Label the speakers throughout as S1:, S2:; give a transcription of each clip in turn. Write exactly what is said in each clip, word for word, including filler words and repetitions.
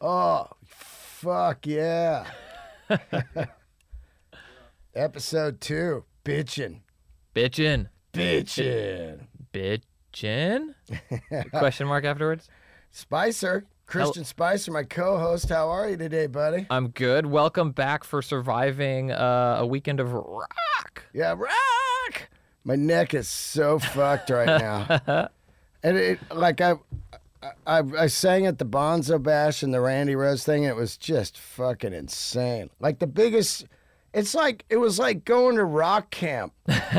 S1: Oh, fuck yeah. Episode two, bitchin'.
S2: Bitchin'.
S1: Bitchin'.
S2: Bitchin'? Question mark afterwards?
S1: Spicer, Christian Spicer, my co-host. How are you today, buddy?
S2: I'm good. Welcome back for surviving uh, a weekend of rock.
S1: Yeah, rock. My neck is so fucked right now. And it, like, I, I, I sang at the Bonzo Bash and the Randy Rose thing, and it was just fucking insane. Like, the biggest, it's like, it was like going to rock camp.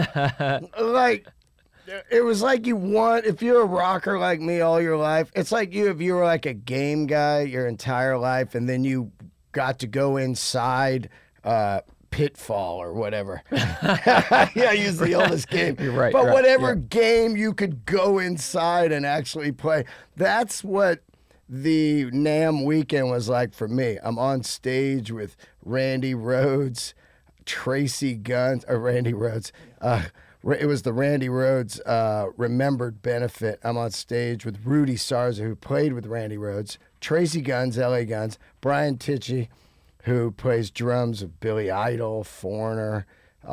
S1: Like, it was like you want, if you're a rocker like me all your life, it's like you, if you were like a game guy your entire life, and then you got to go inside, uh, Pitfall or whatever. Yeah, I use the oldest game.
S2: You're right.
S1: But
S2: right,
S1: whatever
S2: yeah.
S1: game you could go inside and actually play, that's what the NAMM weekend was like for me. I'm on stage with Randy Rhoads, Tracy Guns, or Randy Rhoads. Uh, it was the Randy Rhoads uh, Remembered Benefit. I'm on stage with Rudy Sarza, who played with Randy Rhoads, Tracy Guns, L A Guns, Brian Tichy, who plays drums with Billy Idol, Foreigner,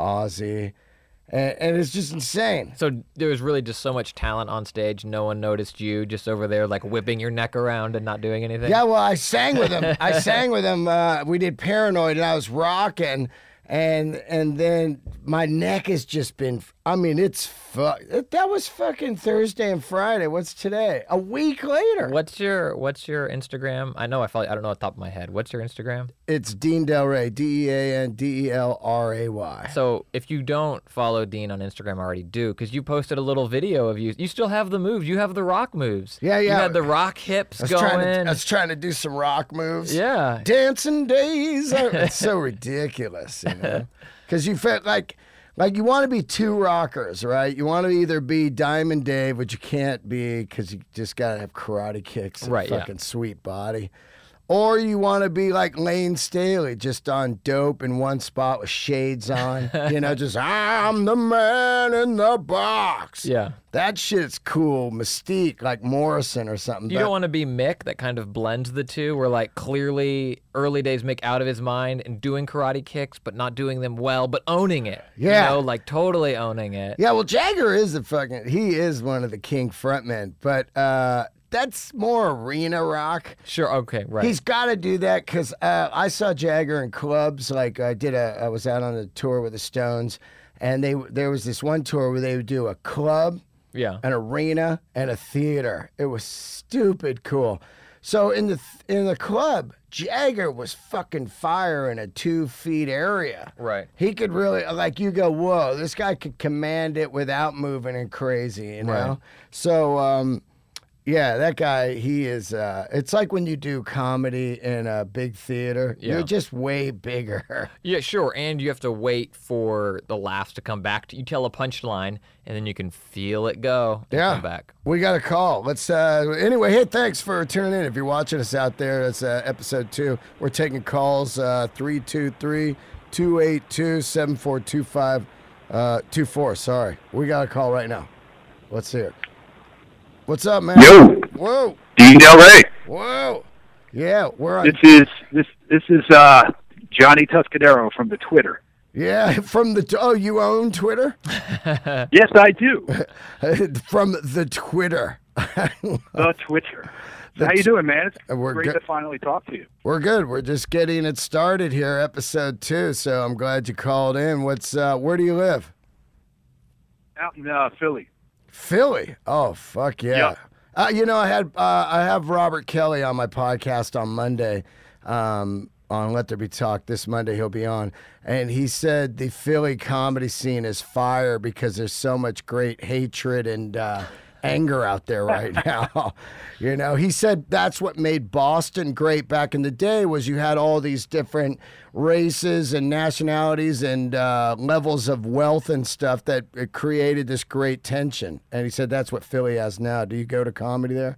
S1: Ozzy, and, and it's just insane.
S2: So there was really just so much talent on stage. No one noticed you just over there like whipping your neck around and not doing anything?
S1: Yeah, well, I sang with him. I sang with him. Uh, we did Paranoid, and I was rocking, and and then my neck has just been, I mean, it's, fu- that was fucking Thursday and Friday. What's today? A week later.
S2: What's your What's your Instagram? I know I follow, I don't know off the top of my head. What's your Instagram?
S1: It's Dean Del Rey, D E A N D E L R A Y.
S2: So if you don't follow Dean on Instagram, already do, because you posted a little video of you. You still have the moves. You have the rock moves.
S1: Yeah, yeah.
S2: You had the rock hips
S1: I was
S2: going.
S1: Trying to, I was trying to do some rock moves.
S2: Yeah.
S1: Dancing days. It's so ridiculous, you know? Because you felt like, like you want to be two rockers, right? You want to either be Diamond Dave, which you can't be because you just got to have karate kicks and
S2: Right,
S1: a
S2: yeah.
S1: fucking sweet body. Or you want to be like Lane Staley, just on dope in one spot with shades on. You know, just, I'm the man in the box.
S2: Yeah.
S1: That shit's cool. Mystique, like Morrison or something.
S2: You
S1: but-
S2: don't want to be Mick that kind of blends the two, where like clearly early days Mick out of his mind and doing karate kicks, but not doing them well, but owning it.
S1: Yeah.
S2: You know, like totally owning it.
S1: Yeah, well, Jagger is the fucking, he is one of the king frontmen, but uh, that's more arena rock.
S2: Sure. Okay. Right.
S1: He's got to do that because uh, I saw Jagger in clubs. Like I did a, I was out on a tour with the Stones, and they there was this one tour where they would do a club,
S2: yeah.
S1: an arena, and a theater. It was stupid cool. So in the in the club, Jagger was fucking fire in a two feet area.
S2: Right.
S1: He could really, like, you go, whoa, this guy could command it without moving and crazy, you know?
S2: Right.
S1: So, um, yeah, that guy, he is, uh, it's like when you do comedy in a big theater,
S2: Yeah.
S1: you're just way bigger.
S2: Yeah, sure. And you have to wait for the laughs to come back. You tell a punchline, and then you can feel it go and
S1: Yeah.
S2: come back.
S1: We got a call. Let's, uh, anyway, hey, thanks for tuning in. If you're watching us out there, it's uh, episode two. We're taking calls, uh, three two three, two eight two, seven four two five, uh, two four, sorry. We got a call right now. Let's hear it. What's up, man?
S3: Yo,
S1: Whoa.
S3: Dean Del Rey.
S1: Whoa. Yeah, we're on.
S3: This is this this is uh, Johnny Tuscadero from the Twitter.
S1: Yeah, from the, oh, you own Twitter?
S3: Yes, I do.
S1: From the Twitter.
S3: The Twitter.
S1: The
S3: How you
S1: t-
S3: doing, man? It's
S1: We're
S3: great
S1: good.
S3: to finally talk to you.
S1: We're good. We're just getting it started here, episode two. So I'm glad you called in. What's, uh, where do you live?
S3: Out in uh, Philly.
S1: Philly. Oh, fuck yeah.
S3: Yep.
S1: Uh, you know, I had uh, I have Robert Kelly on my podcast on Monday, um, on Let There Be Talk. This Monday he'll be on, and he said the Philly comedy scene is fire because there's so much great hatred and uh, anger out there right now. You know, he said that's what made Boston great back in the day was you had all these different races and nationalities and uh, levels of wealth and stuff that it created this great tension. And he said that's what Philly has now. Do you go to comedy there?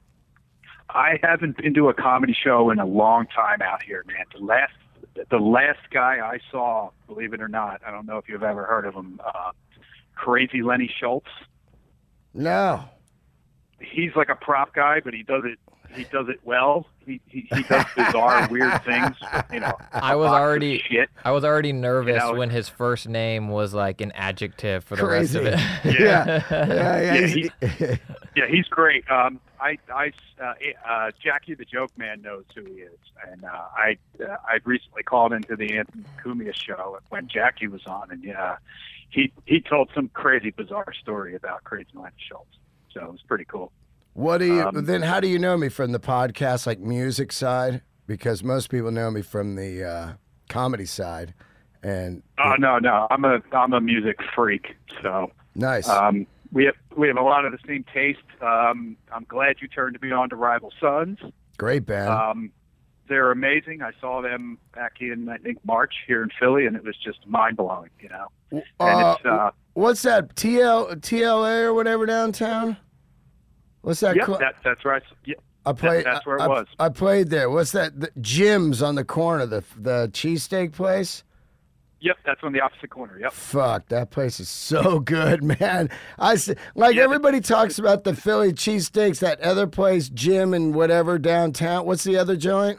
S3: I haven't been to a comedy show in a long time out here, man. The last the last guy I saw, believe it or not, I don't know if you've ever heard of him, uh, Crazy Lenny Schultz.
S1: No.
S3: He's like a prop guy, but he does it he does it well. He he, he does bizarre, weird things. You know,
S2: I was already
S3: shit.
S2: I was already nervous
S3: You know?
S2: when his first name was like an adjective for the
S1: Crazy.
S2: rest of it.
S1: Yeah, yeah, yeah.
S3: Yeah,
S1: he's-
S3: Yeah, he's great. Um, I, I, uh, uh, Jackie the Joke Man knows who he is, and uh, I, uh, I recently called into the Anthony Cumia show when Jackie was on, and yeah, he he told some crazy, bizarre story about Crazy Michael Schultz. So it was pretty cool.
S1: What do you
S3: Um,
S1: then? How do you know me from the podcast, like music side? Because most people know me from the uh, comedy side. And
S3: Oh no, no, I'm a I'm a music freak. So
S1: nice.
S3: um, we have we have a lot of the same taste. Um, I'm glad you turned me on to Rival Sons.
S1: Great band.
S3: Um, they're amazing. I saw them back in I think March here in Philly, and it was just mind blowing. You know, and
S1: Uh,
S3: it's uh,
S1: What's that? T L T L A or whatever downtown? What's that?
S3: yep,
S1: cl-
S3: that, that's right. Yeah,
S1: I played.
S3: that's where it
S1: I,
S3: was.
S1: I played there. What's that? The, Jim's on the corner. The the cheesesteak place.
S3: Yep, that's on the opposite corner. Yep.
S1: Fuck, that place is so good, man. I s- like
S3: Yeah,
S1: everybody talks about the Philly cheesesteaks. That other place, Jim and whatever downtown. What's the other joint?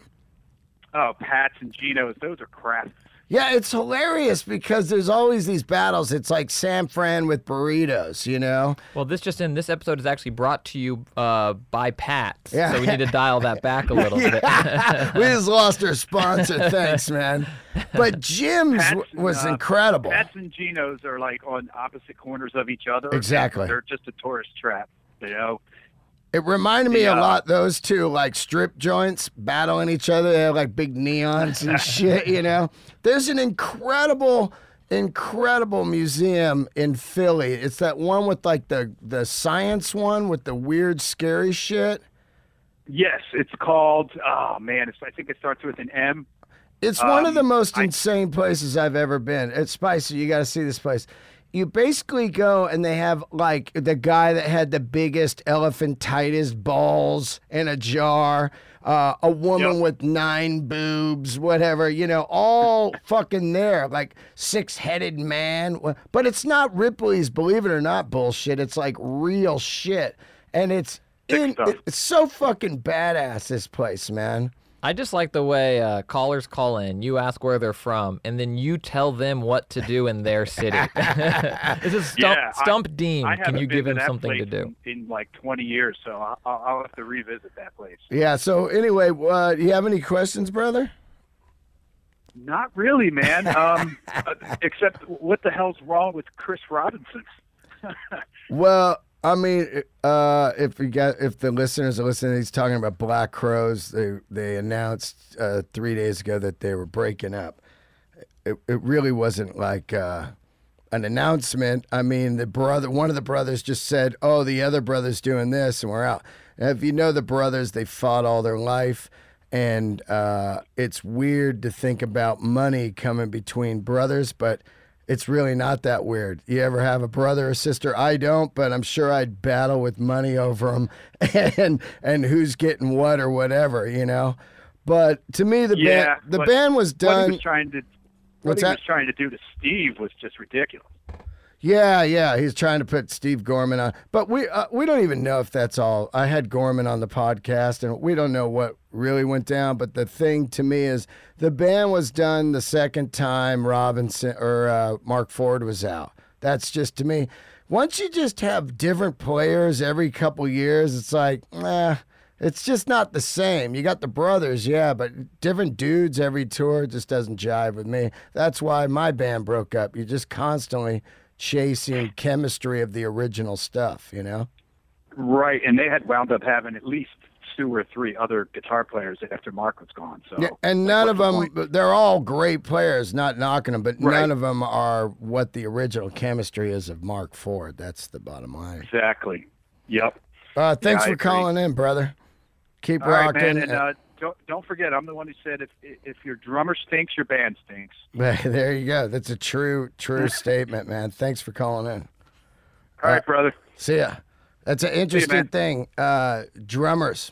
S3: Oh, Pat's and Geno's, those are crap.
S1: Yeah, it's hilarious because there's always these battles. It's like San Fran with burritos, you know?
S2: Well, this just in, this episode is actually brought to you uh, by Pat.
S1: Yeah.
S2: So we need to dial that back a little bit.
S1: we just lost our sponsor. Thanks, man. But Jim's
S3: Pat's
S1: w-
S3: and,
S1: was
S3: uh,
S1: incredible.
S3: Pat's and Geno's are like on opposite corners of each other.
S1: Exactly.
S3: They're just a tourist trap, you know?
S1: It reminded me a
S3: Yeah.
S1: lot, those two, like strip joints battling each other. They have like big neons and shit, you know? There's an incredible, incredible museum in Philly. It's that one with like the, the science one with the weird, scary shit.
S3: Yes, it's called, oh man, it's, I think it starts with an M.
S1: It's one of
S3: Um,
S1: the most
S3: I-
S1: insane places I've ever been. It's spicy. You got to see this place. You basically go and they have like the guy that had the biggest elephantitis balls in a jar, uh, a woman
S3: Yep.
S1: with nine boobs, whatever, you know, all fucking there, like six-headed man. But it's not Ripley's, believe it or not, bullshit. It's like real shit. And it's
S3: Sick
S1: in,
S3: stuff.
S1: it's so fucking badass, this place, man.
S2: I just like the way uh, callers call in. You ask where they're from, and then you tell them what to do in their city. This is Stump,
S3: Yeah, I-
S2: Stump Dean.
S3: I
S2: Can
S3: haven't
S2: you
S3: been
S2: give
S3: to
S2: him
S3: that
S2: something to
S3: place
S2: do?
S3: In, in like twenty years, so I'll, I'll have to revisit that place.
S1: Yeah, so anyway, uh, do you have any questions, brother?
S3: Not really, man. Um, uh, except what the hell's wrong with Chris Robinson?
S1: Well, I mean, uh, if you got if the listeners are listening, he's talking about Black Crows. They they announced uh, three days ago that they were breaking up. It it really wasn't like uh, an announcement. I mean, the brother, one of the brothers, just said, "Oh, the other brother's doing this, and we're out." And if you know the brothers, they fought all their life. And uh, it's weird to think about money coming between brothers, but it's really not that weird. You ever have a brother or sister? I don't, but I'm sure I'd battle with money over them and and who's getting what or whatever, you know. But to me, the
S3: Yeah,
S1: band the
S3: but
S1: band was
S3: What he
S1: done.
S3: was trying to, what
S1: What's
S3: he
S1: that?
S3: was trying to do to Steve was just ridiculous.
S1: Yeah, yeah, he's trying to put Steve Gorman on, but we uh, we don't even know if that's all. I had Gorman on the podcast, and we don't know what really went down. But the thing to me is, the band was done the second time Robinson or uh, Mark Ford was out. That's just to me. Once you just have different players every couple years, it's like, nah, it's just not the same. You got the brothers, yeah, but different dudes every tour just doesn't jive with me. That's why my band broke up. You're just constantly chasing chemistry of the original stuff, you know?
S3: Right, and they had wound up having at least two or three other guitar players after Mark was gone. So,
S1: Yeah, and
S3: like,
S1: none
S3: what's
S1: of
S3: the
S1: them,
S3: point?
S1: they're all great players, not knocking them, but
S3: Right.
S1: none of them are what the original chemistry is of Mark Ford. That's the bottom line.
S3: Exactly. Yep.
S1: Uh, thanks
S3: Yeah, I
S1: for
S3: agree.
S1: calling in, brother. Keep
S3: All right,
S1: rocking.
S3: man, and uh, don't don't forget, I'm the one who said if if your drummer stinks, your band stinks.
S1: There you go. That's a true, true statement, man. Thanks for calling in.
S3: All right, brother.
S1: See ya. That's an interesting
S3: man.
S1: thing. Uh, drummers.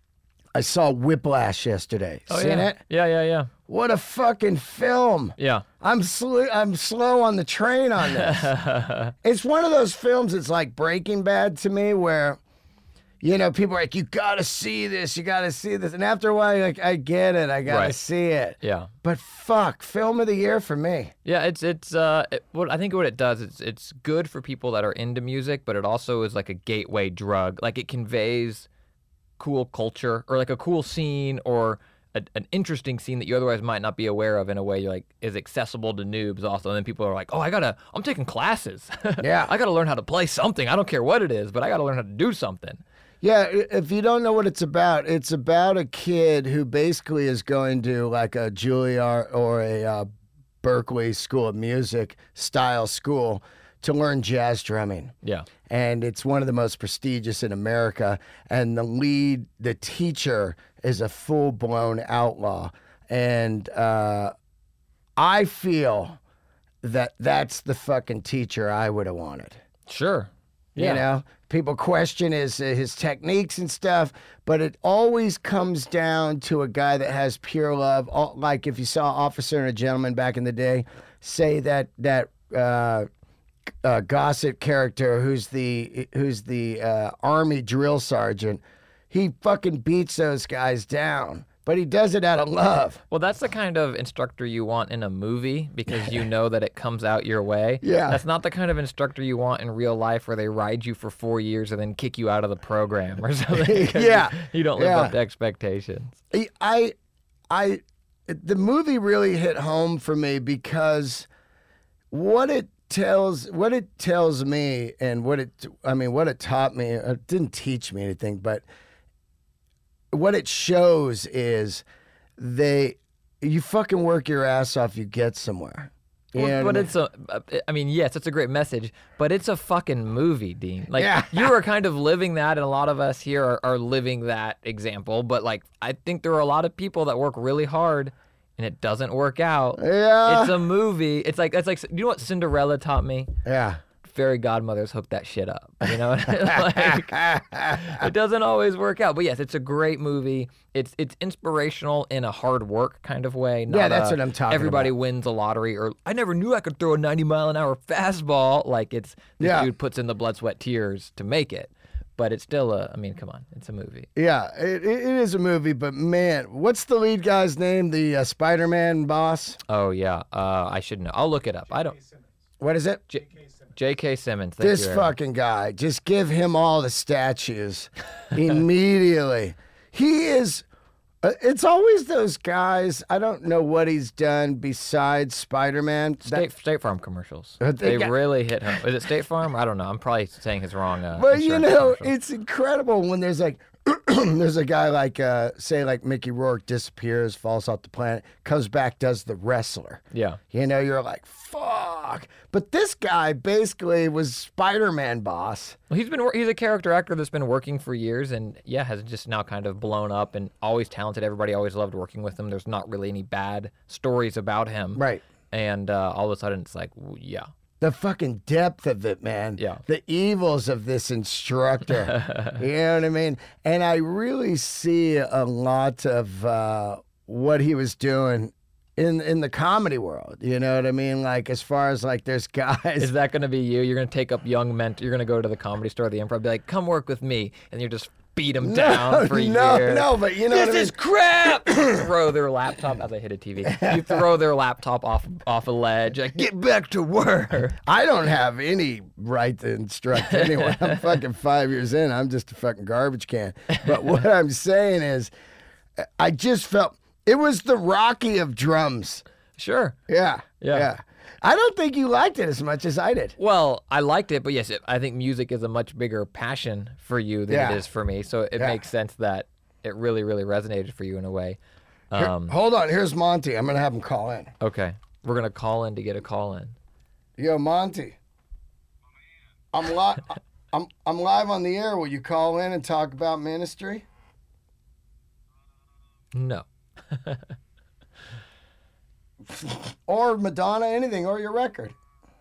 S1: I saw Whiplash yesterday.
S2: Oh,
S1: Seen
S2: yeah.
S1: it?
S2: Yeah, yeah, yeah.
S1: What a fucking film.
S2: Yeah.
S1: I'm sl- I'm slow on the train on this. It's one of those films. It's like Breaking Bad to me, where you know, people are like, you gotta see this, you gotta see this. And after a while, you're like, I get it, I gotta
S2: Right.
S1: see it.
S2: Yeah.
S1: But fuck, film of the year for me.
S2: Yeah, it's it's uh it, what I think what it does is it's good for people that are into music, but it also is like a gateway drug. Like it conveys cool culture or like a cool scene or a, an interesting scene that you otherwise might not be aware of in a way you're like is accessible to noobs also. And then people are like, oh, I gotta, I'm taking classes.
S1: Yeah.
S2: I gotta learn how to play something. I don't care what it is, but I gotta learn how to do something.
S1: Yeah, i- if you don't know what it's about, it's about a kid who basically is going to like a Juilliard or a uh, Berkeley School of Music style school to learn jazz drumming.
S2: Yeah.
S1: And it's one of the most prestigious in America. And the lead, the teacher, is a full blown outlaw. And uh, I feel that that's the fucking teacher I would have wanted.
S2: Sure.
S1: You
S2: Yeah.
S1: know, people question his uh, his techniques and stuff, but it always comes down to a guy that has pure love. All- Like if you saw Officer and a Gentleman back in the day, say that that uh, uh, Gossett character, who's the who's the uh, army drill sergeant, he fucking beats those guys down, but he does it out of love.
S2: Well, that's the kind of instructor you want in a movie because you know that it comes out your way.
S1: Yeah.
S2: That's not the kind of instructor you want in real life where they ride you for four years and then kick you out of the program or something. 'cause
S1: Yeah.
S2: You, you don't live
S1: Yeah.
S2: up to expectations.
S1: I, I, the movie really hit home for me because what it tells, what it tells me, and what it, I mean, what it taught me. It didn't teach me anything, but what it shows is they, you fucking work your ass off, you get somewhere. You
S2: Well,
S1: know what
S2: but
S1: I mean?
S2: it's a, I mean, yes, it's a great message, but it's a fucking movie, Dean. Like,
S1: Yeah.
S2: you are kind of living that, and a lot of us here are, are living that example. But, like, I think there are a lot of people that work really hard, and it doesn't work out.
S1: Yeah.
S2: It's a movie. It's like, it's like, you know what Cinderella taught me?
S1: Yeah.
S2: Fairy godmothers hook that shit up. You know, like, it doesn't always work out. But yes, it's a great movie. It's it's inspirational in a hard work kind of way. Not
S1: Yeah, that's
S2: a,
S1: what I'm talking
S2: Everybody
S1: about.
S2: wins a lottery, or I never knew I could throw a ninety mile an hour fastball. Like it's this
S1: Yeah.
S2: dude puts in the blood, sweat, tears to make it. But it's still a. I mean, come on, it's a movie.
S1: Yeah, it, it is a movie, but man, what's the lead guy's name? The uh, Spider-Man boss?
S2: Oh yeah, uh, I should know. I'll look it up. I don't.
S1: What is it?
S2: J- J K. Simmons. Thank
S1: This
S2: you, Aaron.
S1: fucking guy. Just give him all the statues immediately. He is. Uh, it's always those guys. I don't know what he's done besides Spider-Man. That-
S2: State, State Farm commercials.
S1: Uh, they
S2: They
S1: got-
S2: really hit home. Is it State Farm? I don't know. I'm probably saying his wrong. Uh,
S1: But you
S2: insurance
S1: know,
S2: commercial.
S1: it's incredible when there's like, there's a guy like, uh, say, like Mickey Rourke disappears, falls off the planet, comes back, does the wrestler.
S2: Yeah.
S1: You know, you're like, fuck. But this guy basically was Spider-Man boss.
S2: Well, he's been wor- he's a character actor that's been working for years, and yeah, has just now kind of blown up and always talented. Everybody always loved working with him. There's not really any bad stories about him.
S1: Right.
S2: And uh, all of a sudden, it's like, w- yeah,
S1: The fucking depth of it, man.
S2: Yeah.
S1: The evils of this instructor. You know what I mean? And I really see a lot of uh, what he was doing in in the comedy world. You know what I mean? Like as far as like there's guys.
S2: is that going to be you? You're going to take up young men. You're going to go to the Comedy Store, the Improv, be like, come work with me, and you just beat them down for a
S1: no,
S2: year.
S1: no, but you know
S2: This
S1: what I mean?
S2: is crap. Throw their laptop as I hit a T V. You throw their laptop off off a ledge. Like, get back to work.
S1: I don't have any right to instruct anyone. I'm fucking five years in. I'm just a fucking garbage can. But what I'm saying is, I just felt it was the Rocky of drums.
S2: Sure.
S1: Yeah.
S2: Yeah.
S1: Yeah. I don't think you liked it as much as I did.
S2: Well, I liked it, but yes, it, I think music is a much bigger passion for you than
S1: Yeah.
S2: it is for me. So it
S1: Yeah.
S2: makes sense that it really, really resonated for you in a way.
S1: Here-
S2: Um,
S1: hold on. Here's Monty. I'm going to have him call in.
S2: okay. We're going to call in to get a call in.
S1: Yo, Monty. I'm, li- I'm, I'm live on the air. Will you call in and talk about ministry?
S2: No.
S1: Or Madonna, anything, or your record.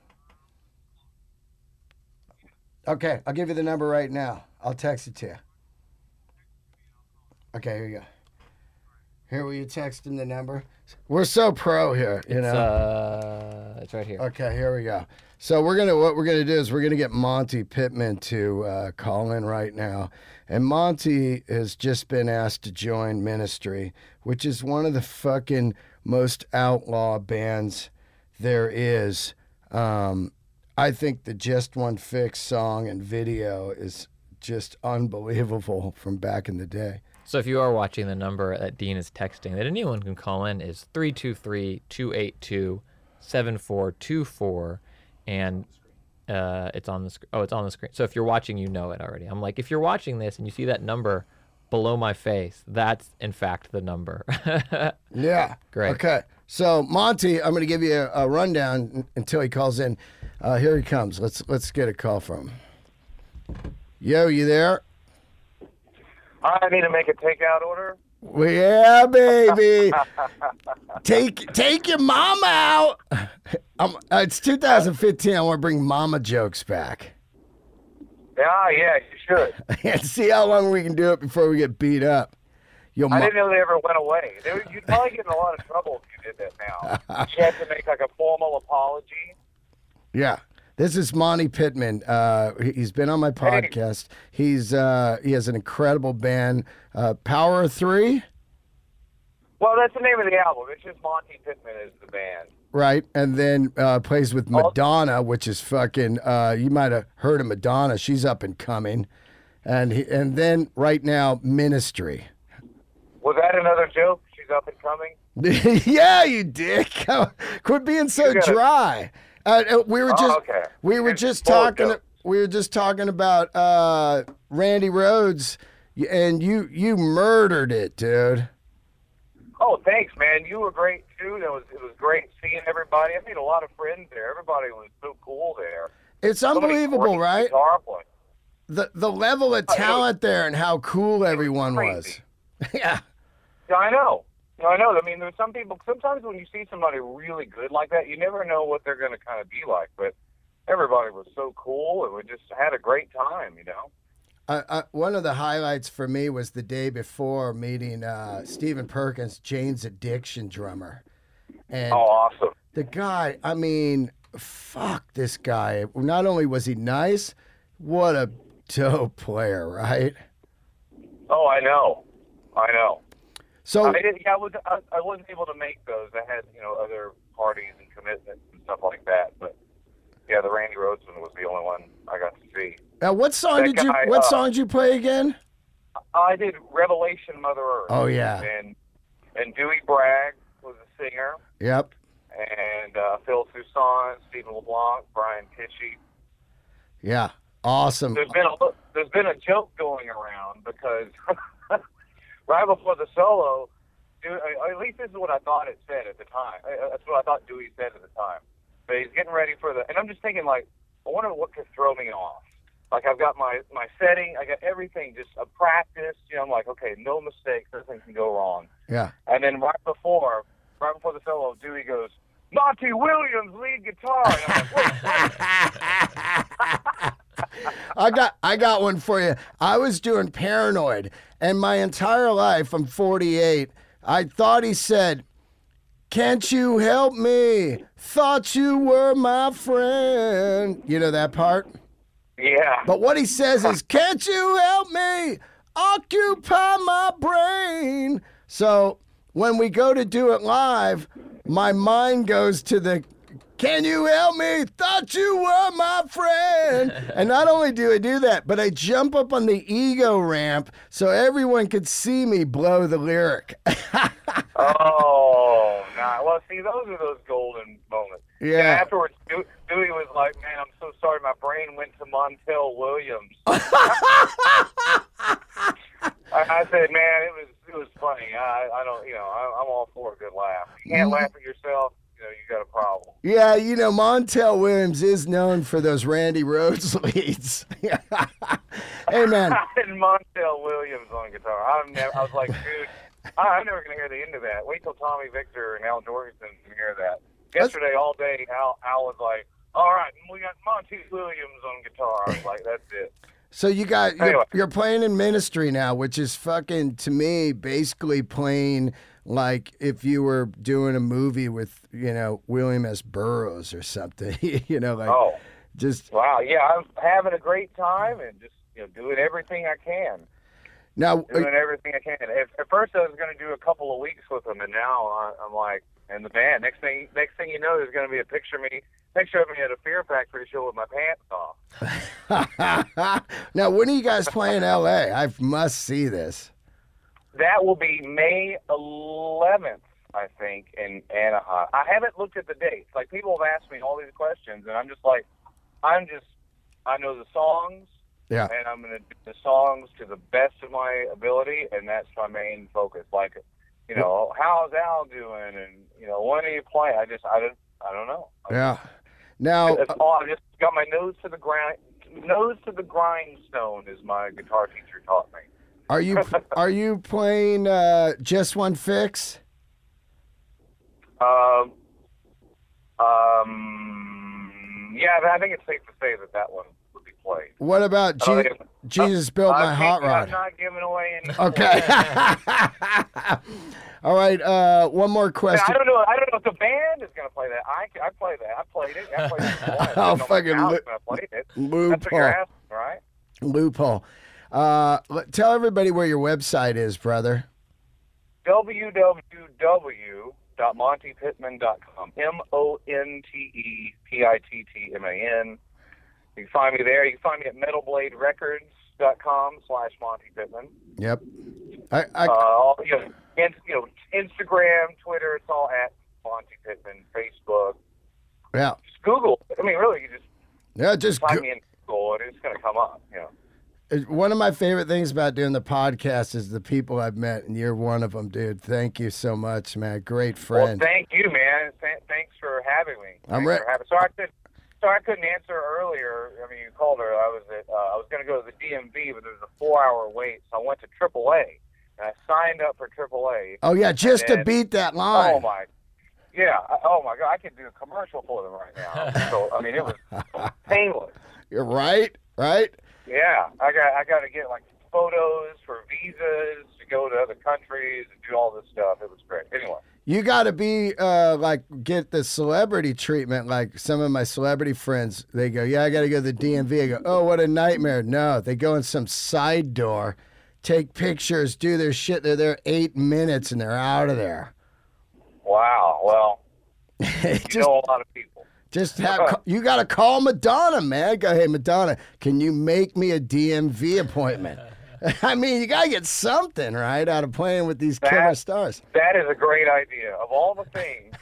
S1: Okay, I'll give you the number right now. I'll text it to you. Okay, here you go. Here, will you text him the number? We're so pro here, you
S2: It's,
S1: know.
S2: uh, it's right here.
S1: Okay, here we go. So we're gonna what we're gonna do is we're gonna get Monty Pittman to uh, call in right now, and Monty has just been asked to join Ministry, which is one of the fucking most outlaw bands there is. Um, I think the Just One Fix song and video is just unbelievable from back in the day.
S2: So if you are watching, the number that Dean is texting that anyone can call in is three two three, two eight two, seven four two four, and uh, it's on the screen. Oh, it's on the screen. So if you're watching, you know it already. I'm like, if you're watching this and you see that number below my face, that's in fact the number.
S1: Yeah.
S2: Great.
S1: Okay. So Monty, I'm going to give you a, a rundown until he calls in. Uh, here he comes. Let's let's get a call from him. Yo, you there?
S4: I need to make a takeout order.
S1: Well, yeah, baby. take take your mama out. I'm, uh, it's two thousand fifteen. I want to bring mama jokes back.
S4: Yeah, yeah, you should.
S1: And see how long we can do it before we get beat up. Yo,
S4: I
S1: ma-
S4: didn't know they ever went away. They were, you'd probably get in a lot of trouble if you did that now. You had to make like a formal apology.
S1: Yeah. This is Monty Pittman. Uh, he- he's been on my podcast. He's uh, he has an incredible band, uh, Power of Three,
S4: Well, that's the name of the album. It's just Monty Pittman is the band.
S1: right? And then uh, plays with Madonna, which is fucking. Uh, you might have heard of Madonna. She's up and coming. And he, and then right now, Ministry.
S4: Was that another joke? She's up and coming?
S1: Yeah, you dick. Quit being so
S4: You gotta-
S1: dry. Uh, uh, we were
S4: Oh,
S1: just
S4: okay.
S1: we were
S4: It's
S1: just
S4: full of
S1: talking.
S4: jokes.
S1: We were just talking about uh, Randy Rhoads, and you you murdered it, dude.
S4: Oh, thanks, man. You were great, too. That was, it was great seeing everybody. I made a lot of friends there. Everybody was so cool there.
S1: It's
S4: So many
S1: unbelievable,
S4: great
S1: right?
S4: guitar players.
S1: The the level of
S4: was-
S1: talent there and how cool everyone was.
S4: crazy.
S1: Yeah.
S4: Yeah, I know. I know. I mean, there's some people, sometimes when you see somebody really good like that, you never know what they're going to kind of be like. But everybody was so cool, and we just had a great time, you know?
S1: I, I, one of the highlights for me was the day before meeting uh, Stephen Perkins, Jane's Addiction drummer. And
S4: Oh, awesome.
S1: the guy, I mean, fuck this guy. Not only was he nice, what a dope player, right?
S4: Oh, I know. I know.
S1: So,
S4: I, didn't, yeah, I, was, I, I wasn't able to make those. I had, you know, other parties and commitments and stuff like that. But, yeah, the Randy Rhoads one was the only one I got to see.
S1: now what song
S4: that
S1: did you
S4: guy,
S1: what
S4: uh,
S1: song did you play again?
S4: I did Revelation Mother Earth.
S1: Oh, yeah.
S4: And, and Dewey Bragg was a singer.
S1: Yep.
S4: And uh, Phil Toussaint, Stephen LeBlanc, Brian Tichy.
S1: Yeah. Awesome.
S4: There's been a there's been a joke going around because right before the solo, Dewey, at least this is what I thought it said at the time. Uh, That's what I thought Dewey said at the time. But he's getting ready for the, and I'm just thinking like, I wonder what could throw me off. Like I've got my my setting, I got everything just a practice. You know, I'm like, okay, no mistakes, nothing can go wrong.
S1: Yeah.
S4: And then right before, right before the solo, Dewey goes, Monty Williams lead guitar. And I'm like, wait,
S1: I got I got one for you. I was doing Paranoid, and my entire life, I'm forty-eight, I thought he said, "Can't you help me? Thought you were my friend." You know that part?
S4: yeah.
S1: But what he says is, "Can't you help me? Occupy my brain." So when we go to do it live, my mind goes to the, "Can you help me? Thought you were my friend." And not only do I do that, but I jump up on the ego ramp so everyone could see me blow the lyric.
S4: Oh, nah. Well, see, those are those golden moments.
S1: Yeah.
S4: And afterwards, Dew- Dewey was like, man, I'm so sorry. My brain went to Montel Williams. I, I said, man, it was it was funny. I, I don't, you know, I, I'm all for a good laugh. You can't laugh at yourself, you know, you got a problem.
S1: Yeah, you know, Montel Williams is known for those Randy Rhoads leads. Hey, man.
S4: And Montel Williams on guitar. I'm never, I was like, dude, I, I'm never going to hear the end of that. Wait till Tommy Victor and Al Jorgensen can hear that. Yesterday, all day, Al, Al was like, all right, we got Monty Williams on guitar. I was like, that's it.
S1: So you got you're,
S4: Anyway.
S1: you're playing in Ministry now, which is fucking to me basically playing like if you were doing a movie with, you know, William S. Burroughs or something. You know, like
S4: Oh,
S1: just
S4: wow. Yeah, I'm having a great time and just you know doing everything I can.
S1: now.
S4: Doing everything I can. At, at first, I was going to do a couple of weeks with them, and now I, I'm like, and the band. Next thing, next thing you know, there's going to be a picture of me, picture of me at a Fear Factory show with my pants off.
S1: Now, when are you guys playing L A? I must see this.
S4: That will be May eleventh, I think, in Anaheim. I haven't looked at the dates. Like, people have asked me all these questions, and I'm just like, I'm just, I know the songs,
S1: Yeah.
S4: and I'm going to do the songs to the best of my ability, and that's my main focus. Like, you know, how's Al doing, and, you know, when are you playing? I just, I don't, I don't know.
S1: Yeah. Now,
S4: That's all. I just got my nose to the grind. Nose to the grindstone, as my guitar teacher taught me.
S1: are you are you playing uh, Just One Fix?
S4: Um, um, yeah, I think it's safe to say that that one would be played.
S1: What about
S4: I don't
S1: Je-
S4: think-
S1: Jesus Built
S4: I
S1: My Hot
S4: think
S1: Rod?
S4: I'm not giving away any.
S1: Okay. All right. Uh, one more
S4: I
S1: question.
S4: don't know. I don't know if the band is going to play that. I, I play that. I played it. I played it once.
S1: Oh,
S4: I don't know
S1: fucking
S4: how
S1: lo-
S4: I played it. That's what
S1: Loophole.
S4: you're asking, right?
S1: Loophole. Uh, let- tell everybody where your website is, brother.
S4: w w w dot monty pittman dot com. M O N T E P I T T M A N. You can find me there. You can find me at metal blade records dot com slash Monty Pittman.
S1: Yep. I, I,
S4: Uh, all, you know, and, you know, Instagram, Twitter, it's all at Monty Pittman. Facebook.
S1: yeah.
S4: Just Google. I mean, really, you just
S1: Yeah. Just
S4: find
S1: go-
S4: me in Google, and it's going to come up. You know.
S1: It's- one of my favorite things about doing the podcast is the people I've met, and you're one of them, dude. Thank you so much, man. Great friend.
S4: Well, thank you, man. Th- thanks for having me.
S1: I'm
S4: Thanks
S1: re-
S4: for having- Sorry, I couldn't. Sorry, I couldn't answer earlier. I mean, you called her. I was at. Uh, I was going to go to the D M V, but there was a four-hour wait, so I went to triple A, and I signed up for triple A.
S1: Oh yeah, just to
S4: And-
S1: beat that line.
S4: Oh my, yeah. I, oh my God, I could do a commercial for them right now. So I mean, it was painless.
S1: You're right, right?
S4: Yeah, I got. I got to get like photos for visas to go to other countries and do all this stuff. It was great. Anyway.
S1: You got to be uh, like get the celebrity treatment. Like some of my celebrity friends, they go, "Yeah, I got to go to the D M V." I go, "Oh, what a nightmare!" No, they go in some side door, take pictures, do their shit. They're there eight minutes and they're out of there.
S4: Wow. Well, you
S1: just,
S4: know a lot of people.
S1: just have you got to call Madonna, man. Go, hey Madonna, can you make me a D M V appointment? I mean, you got to get something right out of playing with these killer
S4: That-
S1: stars.
S4: That is a great idea. Of all the things,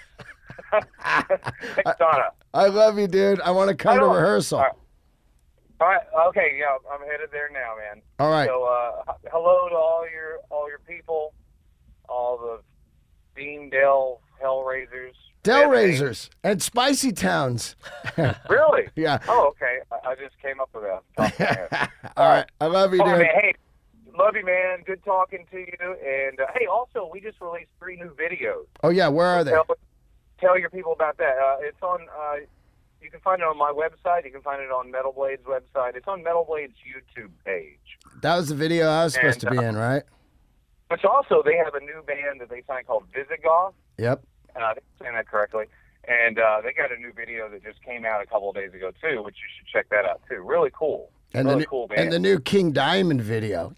S4: Donna.
S1: I love you, dude. I want to come
S4: I
S1: to
S4: know.
S1: rehearsal.
S4: All right. All right. Okay. Yeah, I'm headed there now, man.
S1: All right.
S4: So, uh, h- hello to all your all your people, all the Deendale Hellraisers.
S1: Delraisers and Spicy Towns.
S4: Really?
S1: Yeah.
S4: Oh, okay. I, I just came up with that. off the top of my head.
S1: All right. I love you,
S4: Oh,
S1: dude.
S4: man, hey, love you, man. Good talking to you. And uh, hey, also, we just released three new videos.
S1: Oh, yeah. Where are they?
S4: Tell, tell your people about that. Uh, it's on. Uh, you can find it on my website. You can find it on Metal Blade's website. It's on Metal Blade's YouTube page.
S1: That was the video I was supposed
S4: And,
S1: to be
S4: uh,
S1: in, right?
S4: Which also, they have a new band that they signed called Visigoth.
S1: Yep.
S4: Uh, I think I'm saying that correctly. And uh, they got a new video that just came out a couple of days ago too, which you should check that out too. Really cool.
S1: And
S4: really
S1: the new,
S4: cool band.
S1: and the new King Diamond video.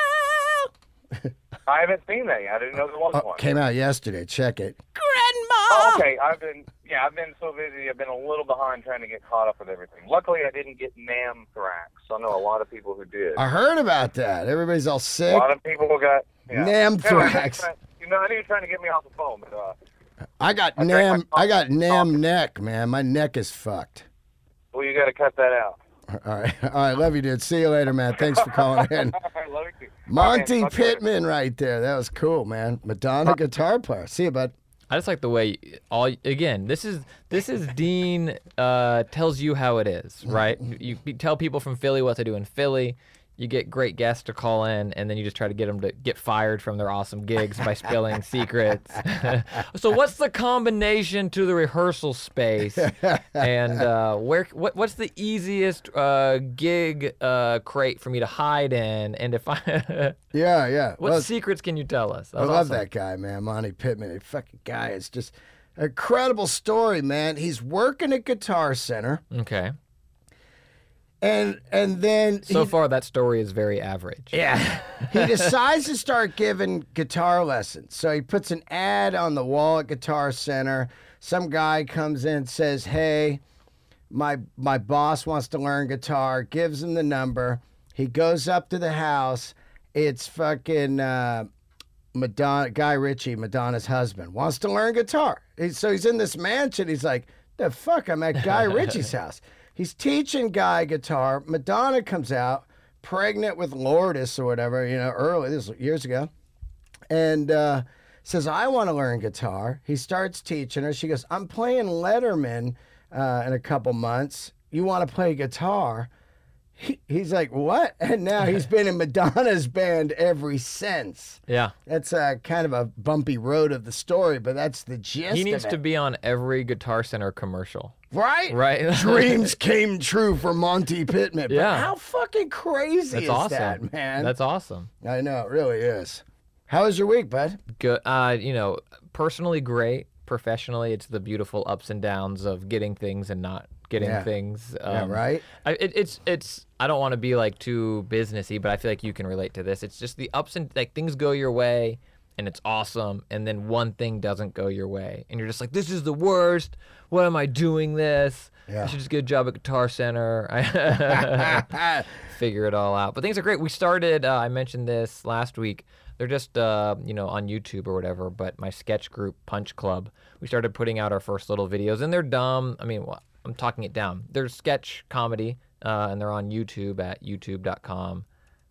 S4: I haven't seen that yet. I didn't know there was
S1: Oh,
S4: one.
S1: came out yesterday. Check it.
S4: Oh, okay, I've been yeah, I've been so busy. I've been a little behind trying to get caught up with everything. Luckily, I didn't get Namthrax. I know a lot of people who did.
S1: I heard about that. Everybody's all
S4: A
S1: sick.
S4: lot of people got yeah.
S1: Namthrax.
S4: You know, I knew you were trying to get me off the phone, but uh,
S1: I got
S4: I drank
S1: Nam.
S4: my
S1: I got
S4: coffee.
S1: Nam neck, man. My neck is fucked.
S4: well, you got to cut that out.
S1: All right. All right. Love you, dude. See you later, man. Thanks for calling in.
S4: I love you.
S1: Monty
S4: Talk to you later.
S1: Pittman right there. That was cool, man. Madonna guitar player. See you, bud.
S2: I just like the way all again. This is this is Dean uh, tells you how it is, right? You, you tell people from Philly what to do in Philly. you get great guests to call in, and then you just try to get them to get fired from their awesome gigs by spilling secrets. So what's the combination to the rehearsal space? And uh, where? What, what's the easiest uh, gig uh, crate for me to hide in? And if I,
S1: Yeah, yeah.
S2: what
S1: Well,
S2: secrets can you tell us?
S1: I
S2: That's
S1: love
S2: awesome.
S1: that guy, man. Monty Pittman. That fucking guy is just an incredible story, man. He's working at Guitar Center,
S2: Okay.
S1: and and then
S2: So
S1: he,
S2: far, that story is very average.
S1: yeah, he decides to start giving guitar lessons. So he puts an ad on the wall at Guitar Center. Some guy comes in and says, "Hey, my my boss wants to learn guitar." Gives him the number. He goes up to the house. It's fucking uh, Madonna, Guy Ritchie, Madonna's husband, wants to learn guitar. He, so he's in this mansion. He's like, "The fuck? I'm at Guy Ritchie's house." He's teaching Guy guitar. Madonna comes out, pregnant with Lourdes or whatever, you know, early, this was years ago, and uh, says, "I want to learn guitar." He starts teaching her. She goes, "I'm playing Letterman uh, in a couple months. You want to play guitar?" He, he's like, "What?" And now he's been in Madonna's band ever since.
S2: Yeah.
S1: That's uh, kind of a bumpy road of the story, but that's the gist
S2: He needs
S1: of
S2: to
S1: it.
S2: be on every Guitar Center commercial.
S1: Right?
S2: Right?
S1: Dreams came true for Monty Pittman. But
S2: Yeah.
S1: how fucking crazy
S2: That's
S1: is
S2: awesome.
S1: that, man?
S2: That's awesome.
S1: I know, it really is. How was your week, bud?
S2: Good. Uh, you know, personally great. Professionally, it's the beautiful ups and downs of getting things and not getting
S1: Yeah.
S2: things. Um,
S1: Yeah, right?
S2: I, it, it's it's. I don't want to be like too businessy, but I feel like you can relate to this. It's just the ups and like things go your way, and it's awesome, and then one thing doesn't go your way, and you're just like, this is the worst. Why am I doing this?
S1: Yeah.
S2: I should just get a job at Guitar Center. Figure it all out. But things are great. We started. Uh, I mentioned this last week. They're just, uh, you know, on YouTube or whatever, but my sketch group, Punch Club, we started putting out our first little videos, and they're dumb. I mean, well, I'm talking it down. They're sketch comedy, uh, and they're on YouTube at youtube.com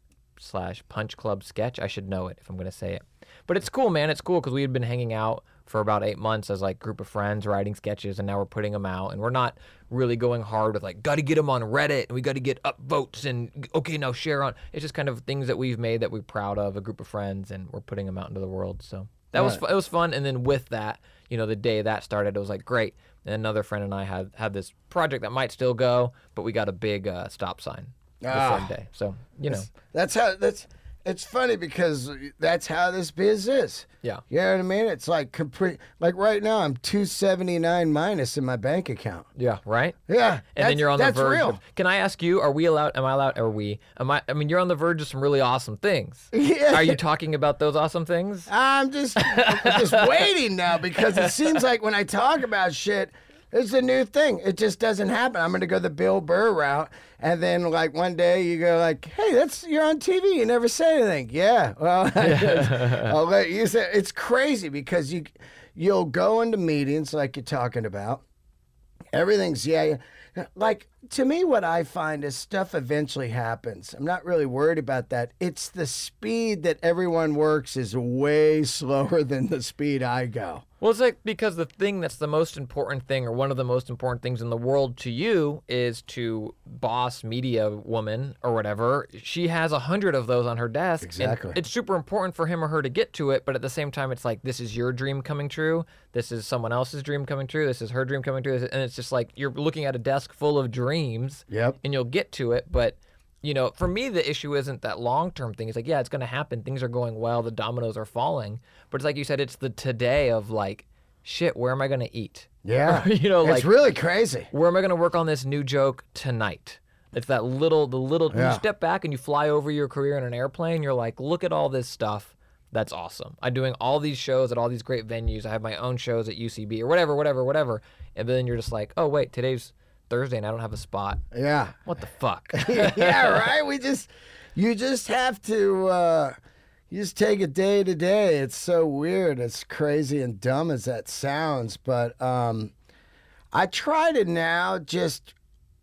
S2: slash Punch Club Sketch. I should know it if I'm going to say it. But it's cool, man. It's cool because we had been hanging out for about eight months as like group of friends writing sketches, and now we're putting them out, and we're not really going hard with like got to get them on Reddit and we got to get up votes and okay now share on. It's just kind of things that we've made that we're proud of, a group of friends, and we're putting them out into the world. So that was fu- it was fun. And then with that, you know, the day that started, it was like great. And another friend and I had had this project that might still go, but we got a big uh, stop sign the
S1: Ah.
S2: same day. So you know,
S1: That's how, that's, it's funny because that's how this biz is.
S2: yeah.
S1: You know what I mean? It's like complete, like right now I'm two seventy-nine minus in my bank account.
S2: Yeah, right.
S1: Yeah.
S2: And
S1: that's,
S2: then you're on the
S1: that's
S2: verge.
S1: real.
S2: Of, can I ask you? Are we allowed? Am I allowed? Are we? Am I? I mean, you're on the verge of some really awesome things.
S1: Yeah.
S2: Are you talking about those awesome things?
S1: I'm just, I'm just waiting now because it seems like when I talk about shit, it's a new thing. It just doesn't happen. I'm gonna go the Bill Burr route, and then like one day you go like, "Hey, that's you're on T V. You never say anything." Yeah, well, I'll let you say. It's crazy because you, you'll go into meetings like you're talking about. Everything's yeah, yeah. Like to me, what I find is stuff eventually happens. I'm not really worried about that. It's the speed that everyone works is way slower than the speed I go.
S2: Well, it's like because the thing that's the most important thing, or one of the most important things in the world to you, is to boss media woman or whatever. She has a hundred of those on her desk. and
S1: Exactly.
S2: it's super important for him or her to get to it, but at the same time, it's like this is your dream coming true. This is someone else's dream coming true. This is her dream coming true. And it's just like you're looking at a desk full of dreams,
S1: Yep.
S2: and you'll get to it, but. You know, for me, the issue isn't that long-term thing. It's like, yeah, it's going to happen. Things are going well. The dominoes are falling. But it's like you said, it's the today of like, shit, where am I going to eat?
S1: Yeah.
S2: You know,
S1: it's
S2: like,
S1: really crazy.
S2: where am I going to work on this new joke tonight? It's that little, the little, when
S1: Yeah.
S2: you step back and you fly over your career in an airplane, you're like, look at all this stuff. That's awesome. I'm doing all these shows at all these great venues. I have my own shows at U C B or whatever, whatever, whatever. And then you're just like, oh, wait, today's Thursday and I don't have a spot.
S1: Yeah.
S2: What the fuck?
S1: Yeah, right? We just, you just have to, uh, you just take it day to day. It's so weird. It's crazy and dumb as that sounds. But um, I try to now just,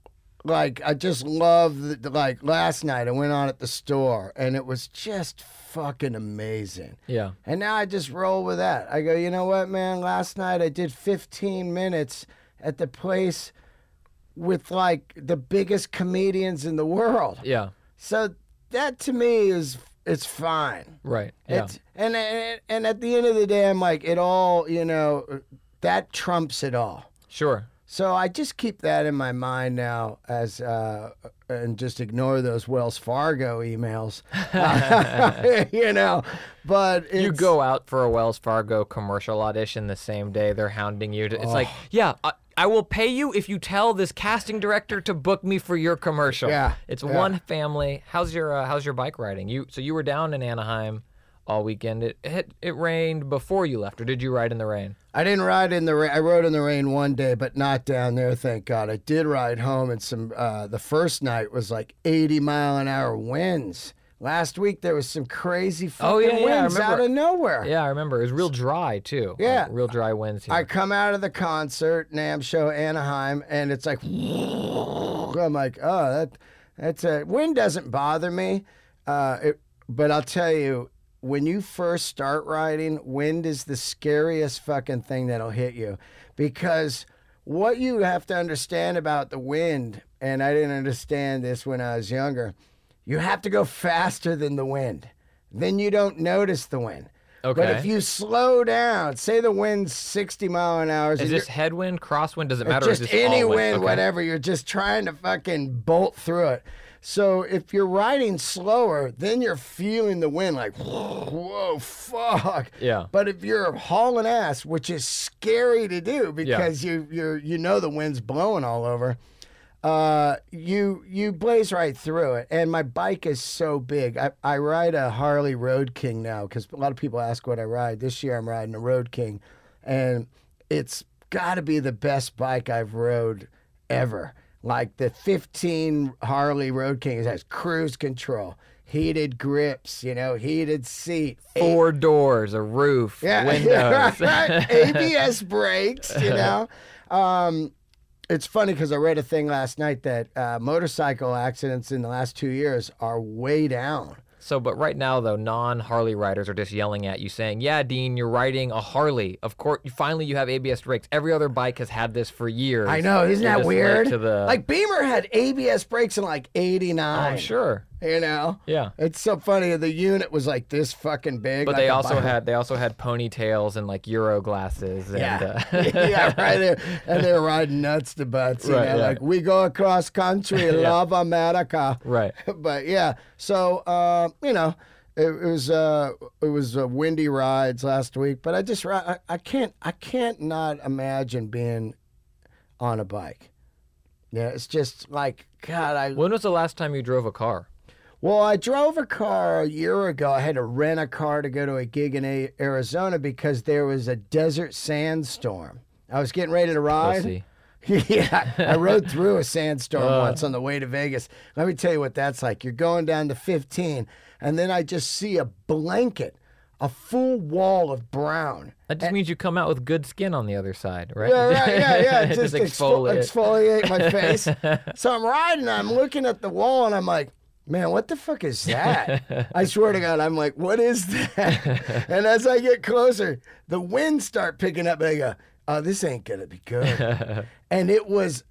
S1: like, I just love, the, like, last night I went on at the store and it was just fucking amazing.
S2: Yeah.
S1: And now I just roll with that. I go, you know what, man? Last night I did fifteen minutes at the place with like the biggest comedians in the world.
S2: Yeah.
S1: So that to me is it's fine.
S2: Right. Yeah.
S1: It's, and, and and at the end of the day, I'm like, it all, you know, that trumps it all.
S2: Sure.
S1: So I just keep that in my mind now, as uh, and just ignore those Wells Fargo emails, uh, you know. But it's,
S2: You go out for a Wells Fargo commercial audition the same day they're hounding you. To, it's like, yeah, I, I will pay you if you tell this casting director to book me for your commercial.
S1: Yeah,
S2: It's
S1: yeah.
S2: one family. How's your uh, How's your bike riding? You so you were down in Anaheim all weekend. It, it it rained before you left, or did you ride in the rain?
S1: I didn't ride in the rain. I rode in the rain one day, but not down there. Thank God. I did ride home, and some. Uh, the first night was like eighty mile an hour winds. Last week there was some crazy fucking
S2: Oh, yeah, yeah, I
S1: winds
S2: remember.
S1: out of nowhere.
S2: Yeah, I remember. It was real dry too.
S1: Yeah.
S2: Like, real dry winds here.
S1: I come out of the concert, NAMM show, Anaheim, and it's like, I'm like, oh, that, that's a wind doesn't bother me, uh, it, but I'll tell you, when you first start riding, wind is the scariest fucking thing that'll hit you, because what you have to understand about the wind, and I didn't understand this when I was younger, you have to go faster than the wind. Then you don't notice the wind.
S2: Okay.
S1: But if you slow down, say the wind's sixty mile an hour.
S2: is
S1: and
S2: this
S1: you're-
S2: headwind, crosswind? Does it matter? or
S1: just
S2: is this
S1: any
S2: all
S1: wind,
S2: Okay.
S1: whatever. You're just trying to fucking bolt through it. So if you're riding slower, then you're feeling the wind like, whoa, fuck.
S2: Yeah.
S1: But if you're hauling ass, which is scary to do because you you you know the wind's blowing all over, uh, you you blaze right through it. And my bike is so big. I, I ride a Harley Road King now because a lot of people ask what I ride. This year I'm riding a Road King, and it's got to be the best bike I've rode ever. Like the fifteen Harley Road King has cruise control, heated grips, you know, heated seat,
S2: Four doors, a roof,
S1: yeah,
S2: windows.
S1: right. A B S brakes, you know. Um, it's funny because I read a thing last night that uh, motorcycle accidents in the last two years are way down.
S2: So, but right now, though, non-Harley riders are just yelling at you saying, yeah, Dean, you're riding a Harley. Of course, finally you have A B S brakes. Every other bike has had this for years.
S1: I know, isn't
S2: You're
S1: that
S2: just late
S1: weird?
S2: To the...
S1: Like Beamer had A B S brakes in like eighty-nine.
S2: Oh, sure.
S1: You know?
S2: Yeah.
S1: It's so funny. The unit was like this fucking big.
S2: But
S1: like
S2: they
S1: a
S2: also
S1: Bible.
S2: had they also had ponytails and like Euro glasses. And,
S1: Yeah,
S2: uh,
S1: yeah, right there, and they're riding nuts to butts. You
S2: Right,
S1: know,
S2: yeah.
S1: like we go across country,
S2: Yeah.
S1: love America.
S2: Right.
S1: But yeah, so uh, you know, it, it was uh, it was uh, windy rides last week. But I just ri- I, I can't I can't not imagine being on a bike. Yeah, it's just like God. I
S2: When was the last time you drove a car?
S1: Well, I drove a car a year ago. I had to rent a car to go to a gig in a- Arizona because there was a desert sandstorm. I was getting ready to ride.
S2: Pussy.
S1: Yeah, I rode through a sandstorm
S2: Uh.
S1: once on the way to Vegas. Let me tell you what that's like. You're going down to fifteen, and then I just see a blanket, a full wall of brown.
S2: That just means you come out with good skin on the other side, right?
S1: Yeah, right, yeah, yeah. Just,
S2: just
S1: exfoliate.
S2: exfoliate.
S1: exfoliate my face. So I'm riding, I'm looking at the wall, and I'm like, man, what the fuck is that? I swear to God, I'm like, what is that? And as I get closer, the winds start picking up, and I go, oh, this ain't gonna be good. And it was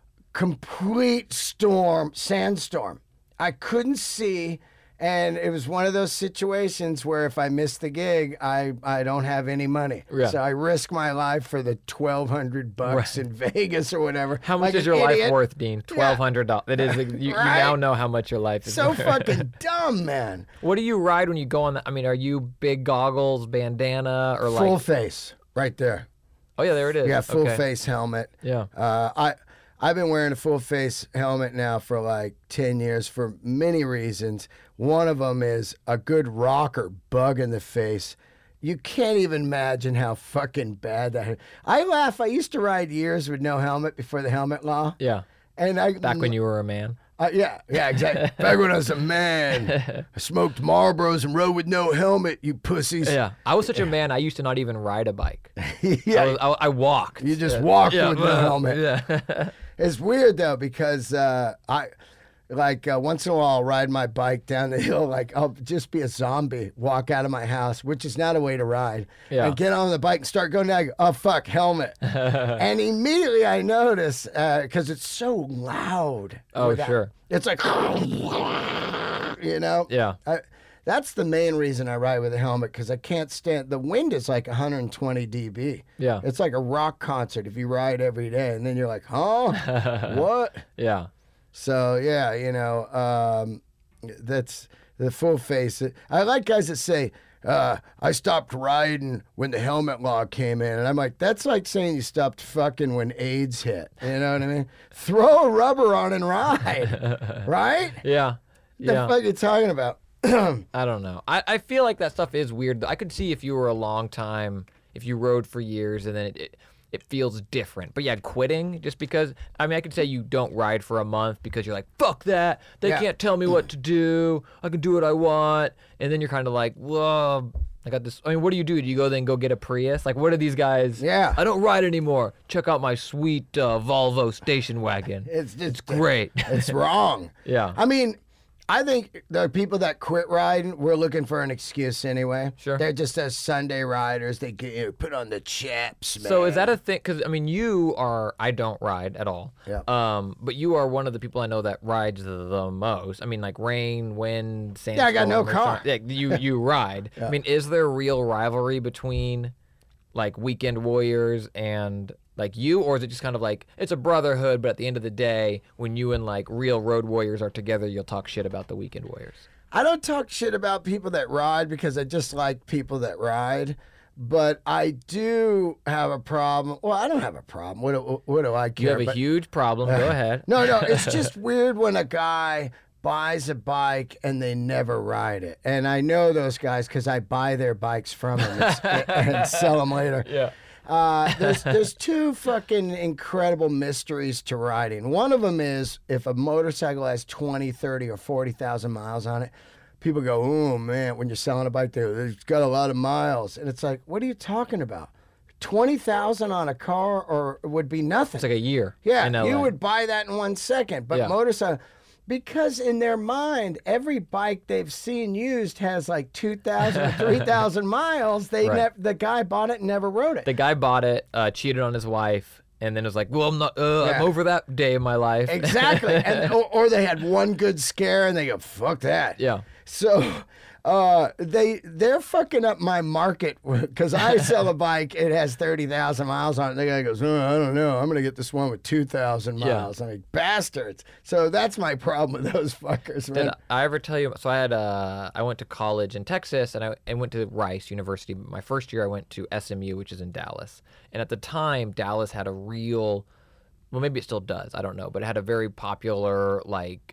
S1: complete storm, sandstorm. I couldn't see. And it was one of those situations where if I miss the gig, I, I don't have any money.
S2: Yeah.
S1: So I risk my life for the twelve hundred bucks in Vegas or whatever.
S2: How much
S1: Like
S2: is
S1: an
S2: your
S1: idiot.
S2: life worth, Dean? Twelve hundred dollars. It is. You, you
S1: Right?
S2: now know how much your life is
S1: So
S2: worth.
S1: fucking dumb, man.
S2: What do you ride when you go on? The, I mean, are you big goggles, bandana, or like?
S1: Full face, right there.
S2: Oh yeah, there it is.
S1: Yeah, full
S2: Okay.
S1: face helmet.
S2: Yeah.
S1: Uh, I I've been wearing a full face helmet now for like ten years for many reasons. One of them is a good rocker bug in the face. You can't even imagine how fucking bad that. I laugh. I used to ride years with no helmet before the helmet law.
S2: Yeah.
S1: And I
S2: Back when you were a man.
S1: Uh, yeah, yeah, exactly. Back when I was a man, I smoked Marlboros and rode with no helmet. You pussies.
S2: Yeah. I was such a man. I used to not even ride a bike.
S1: Yeah.
S2: I, was, I, I walked.
S1: You just
S2: Yeah.
S1: walked
S2: Yeah.
S1: with no helmet.
S2: Yeah.
S1: It's weird though because uh, I, like uh, once in a while, I'll ride my bike down the hill. Like I'll just be a zombie, walk out of my house, which is not a way to ride.
S2: Yeah.
S1: And get on the bike and start going down. I go, oh fuck, helmet! And immediately I notice because it's so loud.
S2: Oh,
S1: without-
S2: sure.
S1: It's like, you know?
S2: Yeah.
S1: I, that's the main reason I ride with a helmet, because I can't stand, the wind is like one hundred twenty decibels.
S2: Yeah.
S1: It's like a rock concert if you ride every day, and then you're like, huh? What?
S2: Yeah.
S1: So, yeah, you know, um, that's the full face. I like guys that say, uh, I stopped riding when the helmet law came in. And I'm like, that's like saying you stopped fucking when AIDS hit. You know what I mean? Throw a rubber on and ride. Right?
S2: Yeah.
S1: The
S2: Yeah.
S1: fuck you talking about?
S2: I don't know. I, I feel like that stuff is weird. I could see if you were a long time, if you rode for years, and then it, it it feels different. But yeah, quitting just because, I mean, I could say you don't ride for a month because you're like, fuck that. They
S1: Yeah.
S2: can't tell me what to do. I can do what I want. And then you're kind of like, whoa, I got this. I mean, what do you do? Do you go then go get a Prius? Like, what are these guys?
S1: Yeah.
S2: I don't ride anymore. Check out my sweet uh, Volvo station wagon.
S1: It's just
S2: It's great.
S1: It's wrong.
S2: Yeah.
S1: I mean, I think the people that quit riding, we're looking for an excuse anyway.
S2: Sure.
S1: They're just as Sunday riders. They get, you know, put on the chaps, man.
S2: So is that a thing? Because I mean, you are. I don't ride at all.
S1: Yeah.
S2: Um, but you are one of the people I know that rides the most. I mean, like rain, wind, sandstorm.
S1: Yeah, I got no
S2: or
S1: car.
S2: something. Yeah, you you ride. I mean, is there real rivalry between like weekend warriors and like you, or is it just kind of like it's a brotherhood? But at the end of the day, when you and like real road warriors are together, you'll talk shit about the weekend warriors.
S1: I don't talk shit about people that ride because I just like people that ride. But I do have a problem. Well, I don't have a problem. What do, what do I care?
S2: You have a
S1: But-
S2: huge problem. Go ahead.
S1: No, no, it's just weird when a guy buys a bike and they never ride it. And I know those guys because I buy their bikes from them and, and sell them later.
S2: Yeah.
S1: Uh, there's there's two fucking incredible mysteries to riding. One of them is if a motorcycle has twenty, thirty, or forty thousand miles on it, people go, oh, man, when you're selling a bike, there, it's got a lot of miles. And it's like, what are you talking about? twenty thousand on a car or would be nothing.
S2: It's like a year.
S1: Yeah,
S2: in L A.
S1: you would buy that in one second. But
S2: Yeah.
S1: motorcycle, because in their mind, every bike they've seen used has like two thousand or three thousand miles. They
S2: Right.
S1: nev- The guy bought it and never rode it.
S2: The guy bought it, uh, cheated on his wife, and then was like, "Well, I'm not. Uh,
S1: Yeah.
S2: I'm over that day in my life."
S1: Exactly. and, or, or they had one good scare and they go, fuck that.
S2: Yeah.
S1: So uh, they, they're fucking up my market because I sell a bike, it has thirty thousand miles on it. The guy goes, oh, I don't know. I'm going to get this one with two thousand
S2: Yeah.
S1: miles. I'm like, bastards. So that's my problem with those fuckers, man.
S2: Did I ever tell you? So I had uh, I went to college in Texas, and I, I went to Rice University. My first year, I went to S M U, which is in Dallas. And at the time, Dallas had a real, well, maybe it still does. I don't know, but it had a very popular like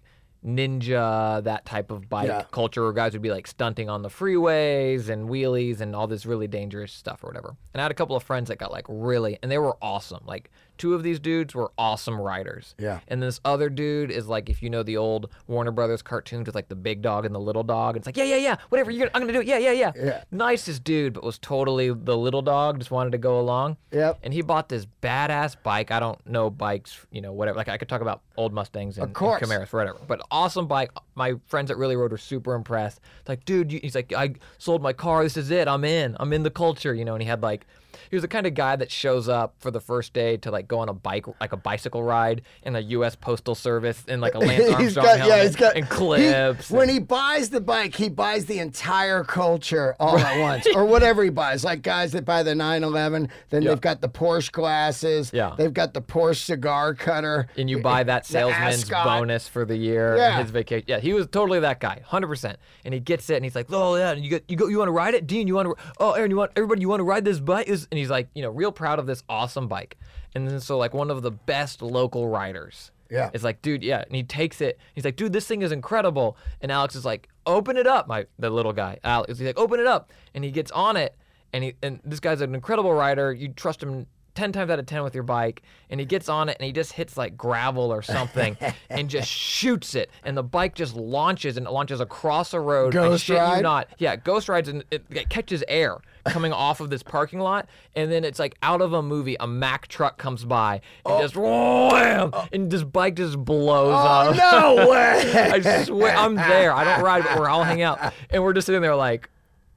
S2: ninja, that type of bike
S1: Yeah.
S2: culture where guys would be like stunting on the freeways and wheelies and all this really dangerous stuff or whatever. And I had a couple of friends that got like really, and they were awesome. Like two of these dudes were awesome riders.
S1: Yeah.
S2: And this other dude is like, if you know the old Warner Brothers cartoons with like the big dog and the little dog, it's like, yeah, yeah, yeah, whatever, you're gonna, I'm gonna do it, yeah, yeah, yeah.
S1: Yeah.
S2: Nicest dude, but was totally the little dog, just wanted to go along.
S1: Yep.
S2: And he bought this badass bike. I don't know bikes, you know, whatever. Like I could talk about old Mustangs and,
S1: Of course.
S2: and Camaros, whatever. But awesome bike. My friends that really rode were super impressed. It's like, dude, you, he's like, I sold my car. This is it. I'm in. I'm in the culture, you know. And he had like, he was the kind of guy that shows up for the first day to like go on a bike, like a bicycle ride in a U S Postal Service in like a Lance Armstrong
S1: He's got,
S2: helmet
S1: yeah, he's got
S2: and clips.
S1: he- when he buys the bike, he buys the entire culture all at once, or whatever he buys. Like guys that buy the nine eleven, then
S2: Yeah.
S1: they've got the Porsche glasses.
S2: Yeah.
S1: They've got the Porsche cigar cutter.
S2: and you buy that
S1: the
S2: salesman's
S1: ascot.
S2: bonus for the year,
S1: Yeah.
S2: his vacation. Yeah, he was totally that guy, one hundred percent. And he gets it, and he's like, "Oh yeah, and you get, you go, you want to ride it, Dean? You want to? Oh, Aaron, you want everybody? You want to ride this bike?" Is and he's like, you know, real proud of this awesome bike. And then so like one of the best local riders.
S1: Yeah.
S2: It's like, dude, yeah. And he takes it. He's like, dude, this thing is incredible. And Alex is like, open it up, my the little guy. Alex, he's like, open it up. And he gets on it, and he and this guy's an incredible rider. You trust him ten times out of ten with your bike, and he gets on it and he just hits like gravel or something and just shoots it, and the bike just launches and it launches across a road. I
S1: Ghost
S2: shit you
S1: ride?
S2: not. Yeah, ghost rides, and it, it catches air coming off of this parking lot, and then it's like out of a movie, a Mack truck comes by and just wham, and this bike just blows
S1: Oh
S2: up.
S1: no way!
S2: I swear, I'm there. I don't ride, but we're all hanging out, and we're just sitting there like,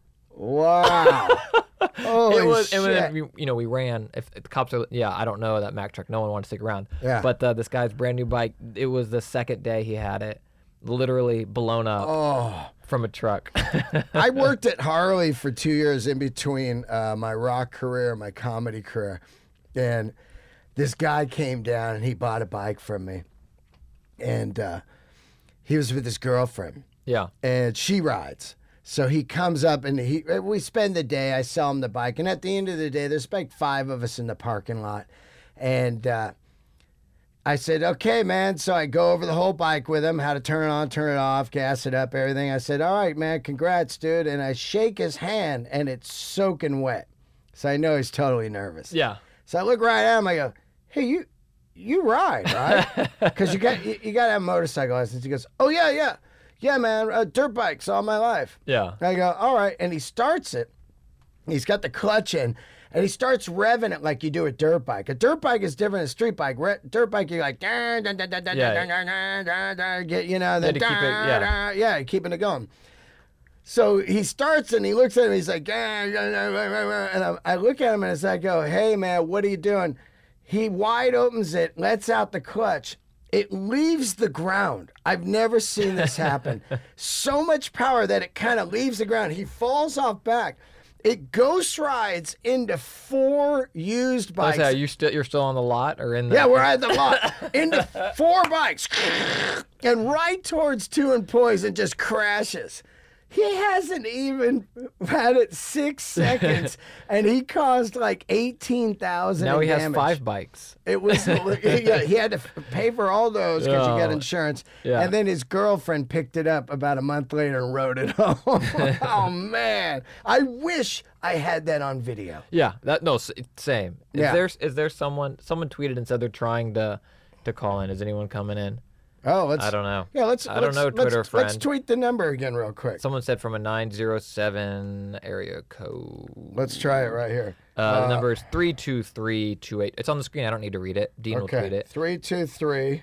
S1: Wow. Holy
S2: it was,
S1: shit.
S2: and then we, you know, we ran. If, if the cops are, yeah, I don't know that Mack truck. No one wanted to stick around.
S1: Yeah.
S2: But uh, this guy's brand new bike. It was the second day he had it, literally blown up
S1: Oh.
S2: from a truck.
S1: I worked at Harley for two years in between uh, my rock career and my comedy career. And this guy came down and he bought a bike from me. And uh, he was with his girlfriend.
S2: Yeah.
S1: And she rides. So he comes up and he we spend the day. I sell him the bike. And at the end of the day, there's like five of us in the parking lot. And uh, I said, okay, man. So I go over the whole bike with him, how to turn it on, turn it off, gas it up, everything. I said, all right, man, congrats, dude. And I shake his hand, and it's soaking wet. So I know he's totally nervous.
S2: Yeah.
S1: So I look right at him. I go, hey, you you ride, right? Because you got you, you got to have a motorcycle license. He goes, oh, yeah, yeah. Yeah, man, uh, dirt bikes all my life.
S2: Yeah.
S1: I go, all right. And he starts it. He's got the clutch in. And he starts revving it like you do a dirt bike. A dirt bike is different than a street bike. Re- dirt bike, you're like, da, da, da, da, da,
S2: Yeah.
S1: da, da, da, da, da, get, you know,
S2: Yeah,
S1: the
S2: to keep it- yeah.
S1: yeah, keeping it going. So he starts and he looks at him. He's like, da, da, da, da, da, and I, I look at him and as I go, hey, man, what are you doing? He wide opens it, lets out the clutch. It leaves the ground. I've never seen this happen. So much power that it kind of leaves the ground. He falls off back. It ghost rides into four used bikes.
S2: That's how you still you're still on the lot or in the
S1: Yeah, we're at the lot. Into four bikes. And right towards two employees and just crashes. He hasn't even had it six seconds, and he caused like eighteen thousand.
S2: Now he has
S1: damage.
S2: five bikes.
S1: It was yeah, he had to pay for all those because you got
S2: Oh.
S1: insurance.
S2: Yeah.
S1: And then his girlfriend picked it up about a month later and rode it home. Oh man, I wish I had that on video.
S2: Yeah, that no s- same. Is
S1: Yeah.
S2: there is there someone someone tweeted and said they're trying to to call in? Is anyone coming in?
S1: Oh, let's.
S2: I don't know.
S1: Yeah, let's.
S2: I don't
S1: let's-
S2: know,
S1: let's-
S2: Twitter
S1: Let's
S2: friend.
S1: tweet the number again real quick.
S2: Someone said from a nine zero seven area code.
S1: Let's try it right here.
S2: Uh, the number is three two three two eight. It's on the screen. I don't need to read it. Dean will tweet
S1: Okay,
S2: it.
S1: three two three.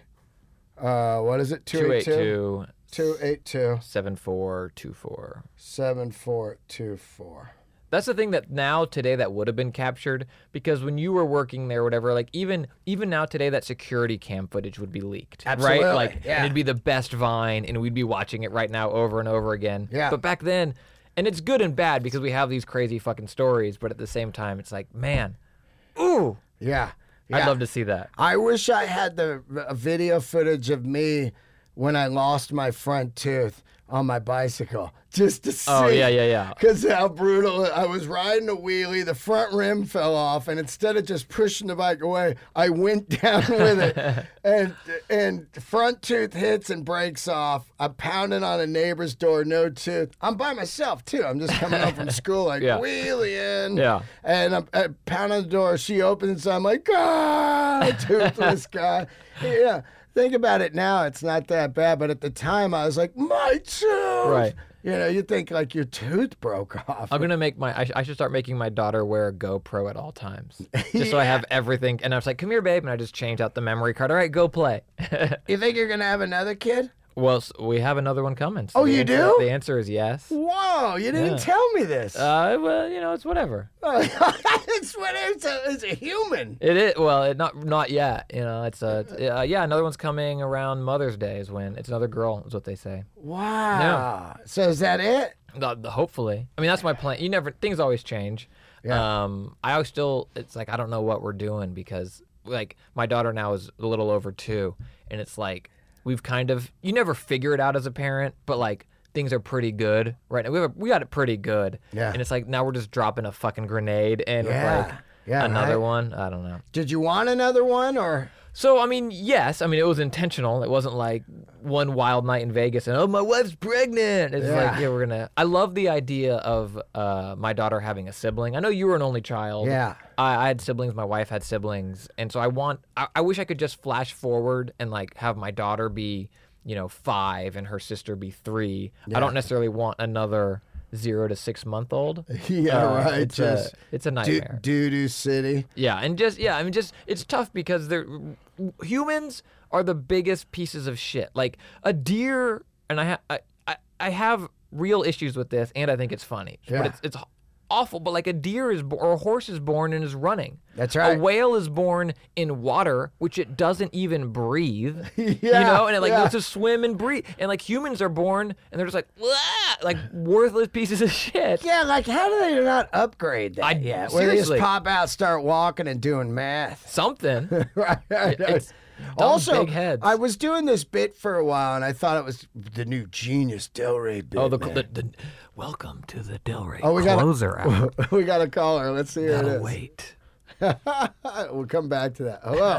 S1: Uh, what is it? Two
S2: two
S1: eight
S2: eight
S1: two.
S2: two
S1: Two eight two
S2: seven four two four.
S1: seven four two four.
S2: That's the thing that now today that would have been captured because when you were working there, or whatever, like even even now today, that security cam footage would be leaked,
S1: Absolutely,
S2: right? Like,
S1: yeah.
S2: and it'd be the best Vine, and we'd be watching it right now over and over again.
S1: Yeah.
S2: But back then, and it's good and bad because we have these crazy fucking stories, but at the same time, it's like, man, ooh,
S1: Yeah.
S2: I'd
S1: yeah.
S2: love to see that.
S1: I wish I had the uh, video footage of me when I lost my front tooth on my bicycle, just to see.
S2: Oh yeah, yeah, yeah.
S1: Because how brutal. I was riding a wheelie, the front rim fell off, and instead of just pushing the bike away, I went down with it. and and front tooth hits and breaks off. I'm pounding on a neighbor's door, no tooth. I'm by myself, too. I'm just coming home from school, like,
S2: Yeah.
S1: wheelie in.
S2: Yeah.
S1: And I'm, I'm pounding the door. She opens, I'm like, ah, toothless guy. Yeah. Think about it now, it's not that bad, but at the time I was like, my tooth.
S2: Right.
S1: You know, you think like your tooth broke off.
S2: I'm gonna make my. I, sh- I should start making my daughter wear a GoPro at all times, just so I have everything. And I was like, "Come here, babe," and I just change out the memory card. All right, go play.
S1: You think you're gonna have another kid?
S2: Well, s- we have another one coming. So
S1: Oh,
S2: the
S1: you
S2: answer-
S1: do?
S2: The answer is yes.
S1: Whoa, you didn't
S2: Yeah.
S1: tell me this.
S2: Uh, well, you know, it's whatever.
S1: it's what it's a, it's a human.
S2: It is well, it not not yet. You know, it's a it's, uh, yeah. Another one's coming around Mother's Day. Is when it's another girl. Is what they say.
S1: Wow. So is that it?
S2: The, the, hopefully, I mean that's my plan. You never things always change.
S1: Yeah.
S2: Um, I always still it's like I don't know what we're doing because like my daughter now is a little over two, and it's like we've kind of you never figure it out as a parent, but like things are pretty good right now. We have a, we got it pretty good.
S1: Yeah.
S2: And it's like now we're just dropping a fucking grenade and
S1: Yeah.
S2: like
S1: Yeah,
S2: another
S1: right.
S2: one. I don't know.
S1: Did you want another one or?
S2: So I mean, yes. I mean, it was intentional. It wasn't like one wild night in Vegas and oh, my wife's pregnant. It's
S1: Yeah.
S2: like yeah, we're gonna. I love the idea of uh, my daughter having a sibling. I know you were an only child.
S1: Yeah.
S2: I, I had siblings. My wife had siblings, and so I want. I, I wish I could just flash forward and like have my daughter be, you know, five and her sister be three.
S1: Yeah.
S2: I don't necessarily want another zero to six month old.
S1: Yeah,
S2: Uh,
S1: right.
S2: It's
S1: just
S2: a it's a
S1: doo
S2: nightmare.
S1: doo doo city.
S2: Yeah, and just yeah, I mean, just it's tough because they're humans are the biggest pieces of shit. Like a deer, and I ha- I, I I have real issues with this, and I think it's funny.
S1: Yeah.
S2: But it's it's awful, but like a deer is bo- or a horse is born and is running.
S1: That's right.
S2: A whale is born in water, which it doesn't even breathe.
S1: Yeah,
S2: you know, and it like
S1: yeah.
S2: goes to swim and breathe. And like humans are born and they're just like, "Wah!" like worthless pieces of shit.
S1: Yeah, like how do they not upgrade that
S2: I-
S1: yet? Where they just
S2: seriously.
S1: pop out, start walking, and doing math.
S2: Something.
S1: Right.
S2: It's dumb
S1: Also,
S2: big heads.
S1: I was doing this bit for a while, and I thought it was the new Genius Delray bit.
S2: Oh, the,
S1: man.
S2: the, the welcome to the Delray
S1: Oh, we got
S2: closer hour.
S1: we got a caller. Let's see who it
S2: Gotta
S1: is.
S2: wait.
S1: We'll come back to that. Hello.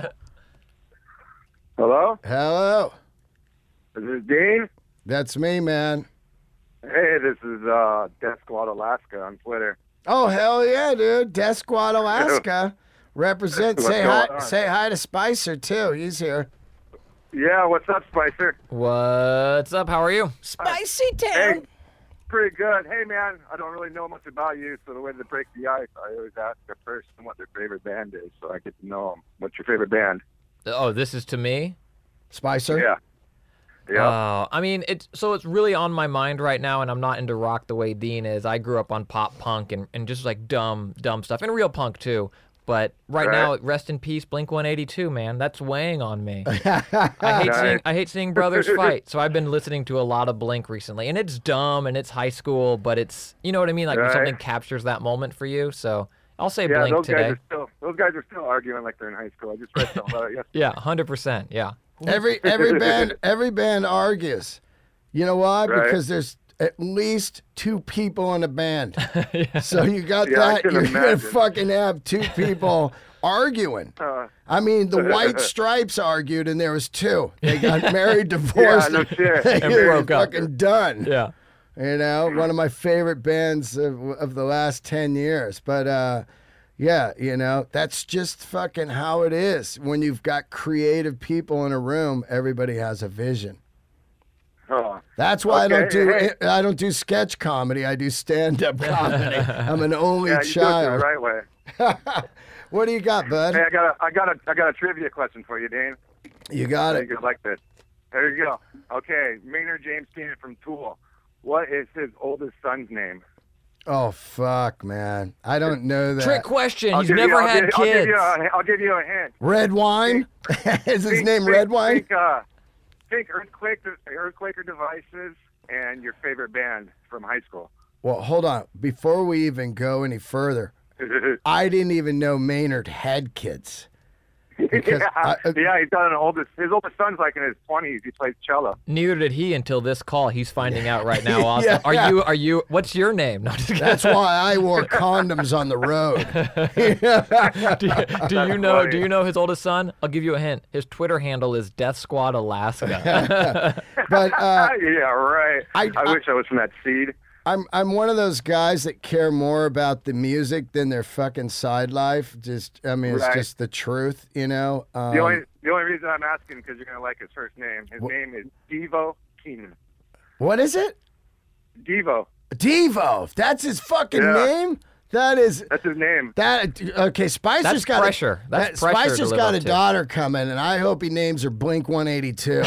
S4: Hello?
S1: Hello.
S4: Is this Dean?
S1: That's me, man.
S4: Hey, this is uh, Death Squad Alaska on Twitter.
S1: Oh, hell yeah, dude. Death Squad Alaska. Represent.
S4: What's
S1: Say
S4: going
S1: hi.
S4: on?
S1: Say hi to Spicer too. He's here.
S4: Yeah, what's up, Spicer?
S2: What's up? How are you?
S1: Spicy
S4: Hey,
S1: town.
S4: pretty good. Hey, man, I don't really know much about you, so the way to break the ice, I always ask a person what their favorite band is, so I get to know them. What's your favorite band?
S2: Oh, this is to me?
S1: Spicer.
S4: Yeah. Yeah.
S2: Oh, I mean, it's so it's really on my mind right now, and I'm not into rock the way Dean is. I grew up on pop punk and, and just like dumb, dumb stuff, and real punk too. But right,
S4: Right.
S2: now, rest in peace, Blink one eighty-two, man. That's weighing on me. I hate
S4: Nice.
S2: seeing I hate seeing brothers fight, so I've been listening to a lot of Blink recently, and it's dumb and it's high school, but it's you know what I mean, like when
S4: Right.
S2: something captures that moment for you. So I'll say
S4: yeah,
S2: Blink
S4: those
S2: today.
S4: guys are still those guys are still arguing like they're in high school. I just read something about it yesterday.
S2: Yeah, hundred percent. Yeah.
S1: Every every band every band argues. You know why?
S4: Right.
S1: Because there's at least two people in a band. So you got
S4: Yeah, I
S1: that.
S4: can
S1: You're gonna
S4: imagine.
S1: fucking have two people arguing.
S4: Uh,
S1: I mean, the White Stripes argued, and there was two. They got married, divorced,
S4: no shit.
S1: they
S2: And
S1: were
S2: broke up.
S1: fucking done.
S2: Yeah.
S1: You know, one of my favorite bands of, of the last ten years. But uh, yeah, you know, that's just fucking how it is. When you've got creative people in a room, everybody has a vision.
S4: uh,
S1: That's why I don't
S4: Okay,
S1: do
S4: hey.
S1: I don't do sketch comedy. I do stand up comedy. I'm an only
S4: yeah, you do it
S1: child.
S4: the right way.
S1: What do you got, bud?
S4: Hey, I got a, I got a, I got a trivia question for you, Dane.
S1: You got
S4: I
S1: it.
S4: think you'd like this. There you go. Okay, Maynard James Keenan from Tool. What is his oldest son's name?
S1: Oh fuck, man. I don't know that.
S2: Trick question.
S4: I'll
S2: He's
S4: give you-
S2: never
S4: I'll
S2: had
S4: give, I'll give
S2: kids.
S4: you a, I'll give you a hint.
S1: Red wine? Is his
S4: Think-
S1: name
S4: think-
S1: Red wine?
S4: Think, uh, think Earthquake, Earthquaker Devices and your favorite band from high school.
S1: Well, hold on. Before we even go any further, I didn't even know Maynard had kids. Because
S4: yeah,
S1: I- uh,
S4: yeah, he's got an oldest. His oldest son's like in his twenties. He plays cello.
S2: Neither did he until this call. He's finding out right now. Also.
S1: Yeah.
S2: Are you? Are you? What's your name? No, just kidding.
S1: That's why I wore condoms on the road.
S2: do, you, do you
S4: That's
S2: know?
S4: funny.
S2: Do you know his oldest son? I'll give you a hint. His Twitter handle is Death Squad Alaska.
S1: But uh,
S4: yeah, right.
S1: I-
S4: I,
S1: I-
S4: wish I was from that seed.
S1: I'm I'm one of those guys that care more about the music than their fucking side life. Just I mean, it's
S4: Right.
S1: just the truth, you know. Um,
S4: The only the only reason I'm asking because you're gonna like his first name. His name is Devo Keenan.
S1: what is it?
S4: Devo.
S1: Devo. That's his fucking
S4: Yeah.
S1: name. That is
S4: That's his name.
S1: that. Okay, Spicer's
S2: That's
S1: got
S2: pressure.
S1: A,
S2: That's
S1: that-
S2: pressure to
S1: Spicer's
S2: live
S1: got
S2: up
S1: a
S2: to.
S1: daughter coming, and I hope he names her Blink one eighty-two.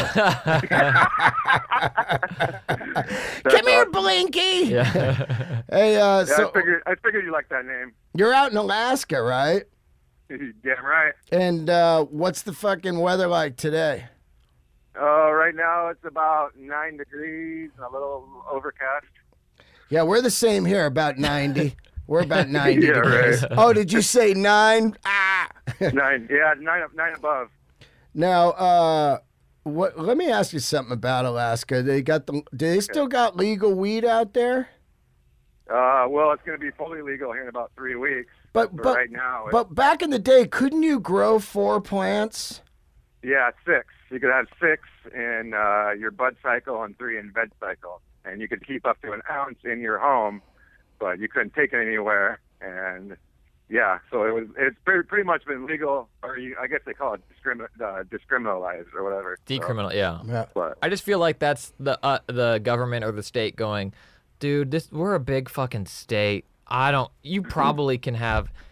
S1: Come here, Blinky.
S2: yeah.
S1: Hey, uh,
S4: Yeah,
S1: so
S4: I figured I figured you like that name.
S1: you're out in Alaska, right?
S4: Damn right.
S1: And uh, what's the fucking weather like today?
S4: Uh, right now it's about nine degrees and a little overcast.
S1: Yeah, we're the same here, about ninety. We're about ninety
S4: Yeah,
S1: degrees.
S4: right.
S1: Oh, did you say nine? Ah.
S4: Nine, yeah, nine, nine above.
S1: Now, uh, what? Let me ask you something about Alaska. They got the. Do they still got legal weed out there?
S4: Uh, well, it's going to be fully legal here in about three weeks.
S1: But
S4: But
S1: but
S4: right now, it's,
S1: but back in the day, couldn't you grow four plants?
S4: yeah, six. You could have six in uh, your bud cycle and three in veg cycle, and you could keep up to an ounce in your home, but you couldn't take it anywhere. And yeah, so it was. It's pretty, pretty much been legal, or you, I guess they call it discrimin, uh, discriminalized or whatever. So,
S2: Decriminal. Yeah.
S1: Yeah.
S4: but
S2: I just feel like that's the uh, the government or the state going, dude. This we're a big fucking state. I don't. You probably can have.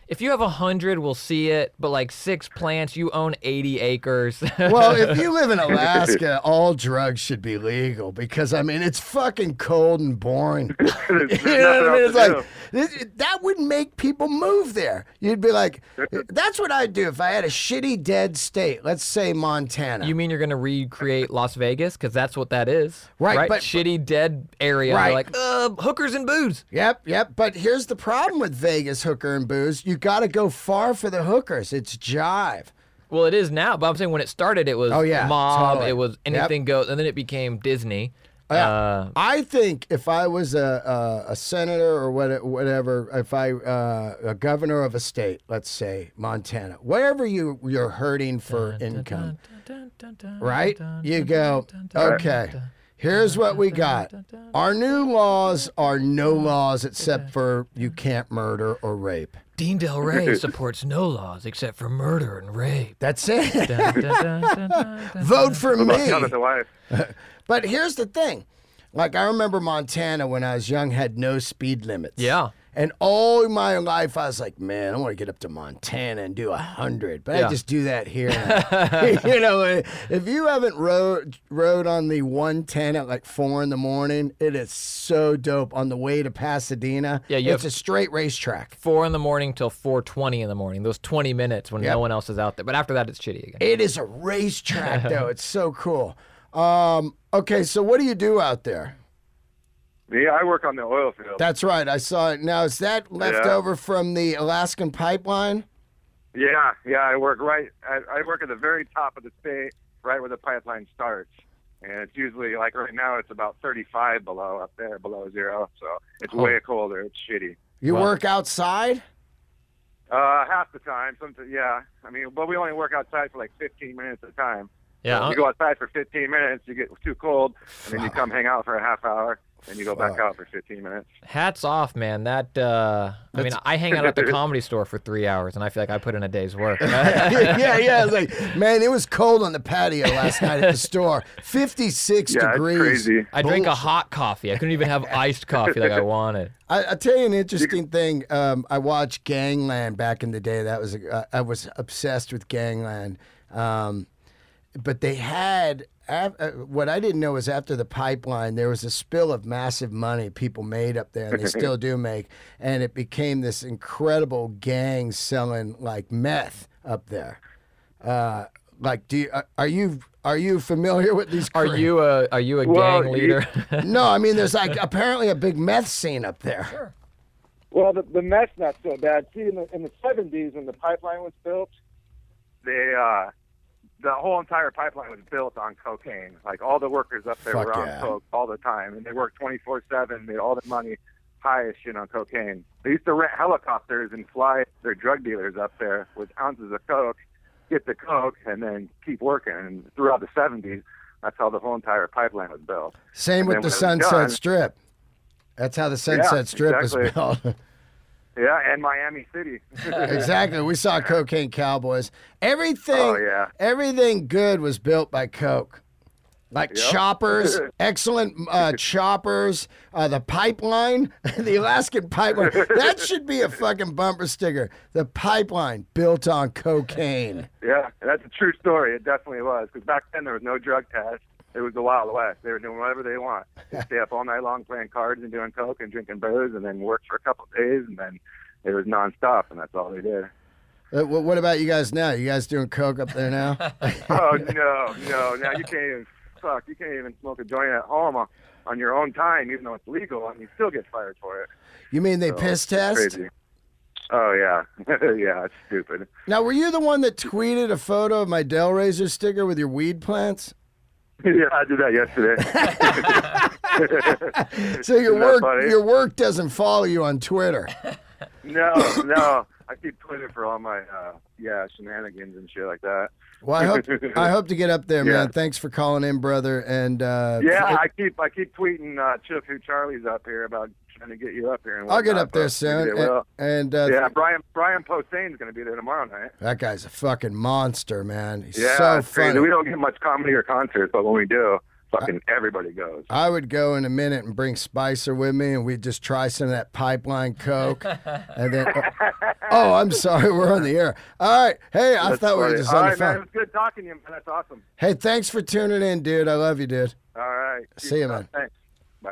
S2: if you have a hundred, we'll see it. But like six plants, you own eighty acres.
S1: Well, if you live in Alaska, all drugs should be legal because I mean it's fucking cold and boring. You know what I mean? It's like this, that would make people move there. You'd be like, that's what I'd do if I had a shitty dead state. Let's say Montana.
S2: You mean you're gonna recreate Las Vegas? Because that's what that is,
S1: Right,
S2: Right,
S1: but-
S2: shitty dead area.
S1: Right.
S2: They're like uh, hookers and booze.
S1: Yep, yep. But here's the problem with Vegas hooker and booze. You got to go far for the hookers. It's jive.
S2: Well, it is now, but I'm saying when it started, it was
S1: Oh, yeah,
S2: mob.
S1: totally.
S2: It was
S1: Yep.
S2: anything goes, and then it became Disney.
S1: Yeah.
S2: Uh,
S1: I think if I was a a, a senator or what, whatever, if I uh, a governor of a state, let's say Montana, wherever you you're hurting for income, right? You go, okay. Here's what we got. Our new laws are no laws except for you can't murder or rape.
S2: Dean Del Rey supports no laws except for murder and rape.
S1: That's it.
S2: Dun, dun, dun, dun, dun, dun,
S1: Vote for
S3: About
S1: me.
S3: killing the wife.
S1: But here's the thing. Like, I remember Montana when I was young had no speed limits.
S2: Yeah.
S1: And all my life, I was like, man, I want to get up to Montana and do a hundred. But
S2: Yeah.
S1: I just do that here. You know, if you haven't rode, rode on the one ten at like four in the morning, it is so dope on the way to Pasadena.
S2: Yeah, you
S1: it's
S2: have-
S1: a straight racetrack.
S2: Four in the morning till four twenty in the morning. Those twenty minutes when
S1: Yep.
S2: no one else is out there. But after that, it's shitty again.
S1: It is a racetrack, though. It's so cool. Um, okay, so what do you do out there?
S3: Yeah, I work on the oil field.
S1: That's right. I saw it. Now, is that left
S3: Yeah.
S1: over from the Alaskan pipeline?
S3: Yeah, yeah, I work right. I, I work at the very top of the state, right where the pipeline starts, and it's usually like right now it's about thirty-five below up there, below zero. So it's
S2: Oh.
S3: way colder. It's shitty.
S1: You
S2: Wow.
S1: work outside?
S3: Uh, half the time, sometimes, yeah. I mean, but we only work outside for like fifteen minutes at a time.
S2: Yeah,
S3: So
S2: I'm-
S3: if you go outside for fifteen minutes, you get too cold, and then you come hang out for a half hour, and you go back
S1: Fuck.
S3: out for fifteen minutes.
S2: Hats off, man. That uh, I mean, I hang out at the comedy store for three hours, and I feel like I put in a day's work.
S1: yeah, yeah. It's like, man, it was cold on the patio last night at the store. fifty-six
S3: Yeah,
S1: degrees.
S3: it's crazy.
S2: I drank a
S1: Bullshit.
S2: hot coffee. I couldn't even have iced coffee like I wanted.
S1: I, I'll tell you an interesting thing. Um, I watched Gangland back in the day. That was uh, I was obsessed with Gangland. Um, but they had af- uh, what I didn't know was after the pipeline, there was a spill of massive money people made up there, and they still do make. And it became this incredible gang selling like meth up there. Uh, like, do you, uh, are you are you familiar with these?
S2: Are
S1: cra-
S2: you a are you a
S3: Well,
S2: gang
S3: you-
S2: leader?
S1: No, I mean, there's like apparently a big meth scene up there.
S4: Well, the, the meth's not so bad. See, in the in the seventies when the pipeline was built,
S3: They, uh, the whole entire pipeline was built on cocaine. Like all the workers up there
S1: Fuck
S3: were on
S1: yeah.
S3: coke all the time, and they worked twenty-four seven. Made all the money, high as shit on cocaine. They used to rent helicopters and fly their drug dealers up there with ounces of coke, get the coke, and then keep working. And throughout the seventies, that's how the whole entire pipeline was built.
S1: Same
S3: And
S1: with
S3: then
S1: the
S3: when it was
S1: Sunset
S3: done-
S1: Strip. That's how the Sunset Strip
S3: exactly.
S1: was built.
S3: Yeah, and Miami City.
S1: Exactly. We saw Cocaine Cowboys. Everything,
S3: Oh, yeah.
S1: everything good was built by Coke. Like
S3: Yep.
S1: choppers, excellent uh, choppers, uh, the pipeline, the Alaskan pipeline. That should be a fucking bumper sticker. The pipeline built on cocaine.
S3: Yeah, that's a true story. It definitely was. Because back then there was no drug test. It was the Wild West. They were doing whatever they want. They'd stay up all night long playing cards and doing coke and drinking booze, and then work for a couple of days, and then it was nonstop, and that's all they did.
S1: Uh, wh- what about you guys now? You guys doing coke up there now?
S3: Oh no, no! Now you can't even fuck. You can't even smoke a joint at home on, on your own time, even though it's legal, and you still get fired for it.
S1: You mean they
S3: So,
S1: piss
S3: it's
S1: test?
S3: Crazy. Oh yeah, yeah. It's stupid.
S1: Now, were you the one that tweeted a photo of my Del Razor sticker with your weed plants?
S3: Yeah, I did that yesterday.
S1: So your
S3: Isn't that
S1: work,
S3: funny?
S1: your work doesn't follow you on Twitter.
S3: No, no. I keep Twitter for all my uh, yeah shenanigans and shit like that.
S1: Well, I hope I hope to get up there, man.
S3: Yeah.
S1: Thanks for calling in, brother. And uh,
S3: Yeah, I keep I keep tweeting uh, Chuck Who Charlie's up here about trying to get you up here. And
S1: I'll get
S3: whatnot,
S1: up there
S3: but
S1: soon.
S3: maybe they
S1: And,
S3: will.
S1: and uh,
S3: Yeah, Brian Brian Posehn's going to be there tomorrow night.
S1: that guy's a fucking monster, man. He's
S3: Yeah,
S1: so
S3: it's crazy.
S1: funny.
S3: We don't get much comedy or concerts, but when we do,
S4: fucking everybody goes.
S1: I would go in a minute and bring Spicer with me, and we'd just try some of that pipeline Coke. And then, oh, I'm sorry, we're on the air. All right. Hey, I
S4: That's
S1: thought we
S4: funny.
S1: were just
S4: All
S1: on
S4: right,
S1: the phone.
S4: man. It was good talking to you, man. That's awesome.
S1: Hey, thanks for tuning in, dude. I love you, dude.
S4: All right.
S1: See you, man.
S4: Thanks. Bye.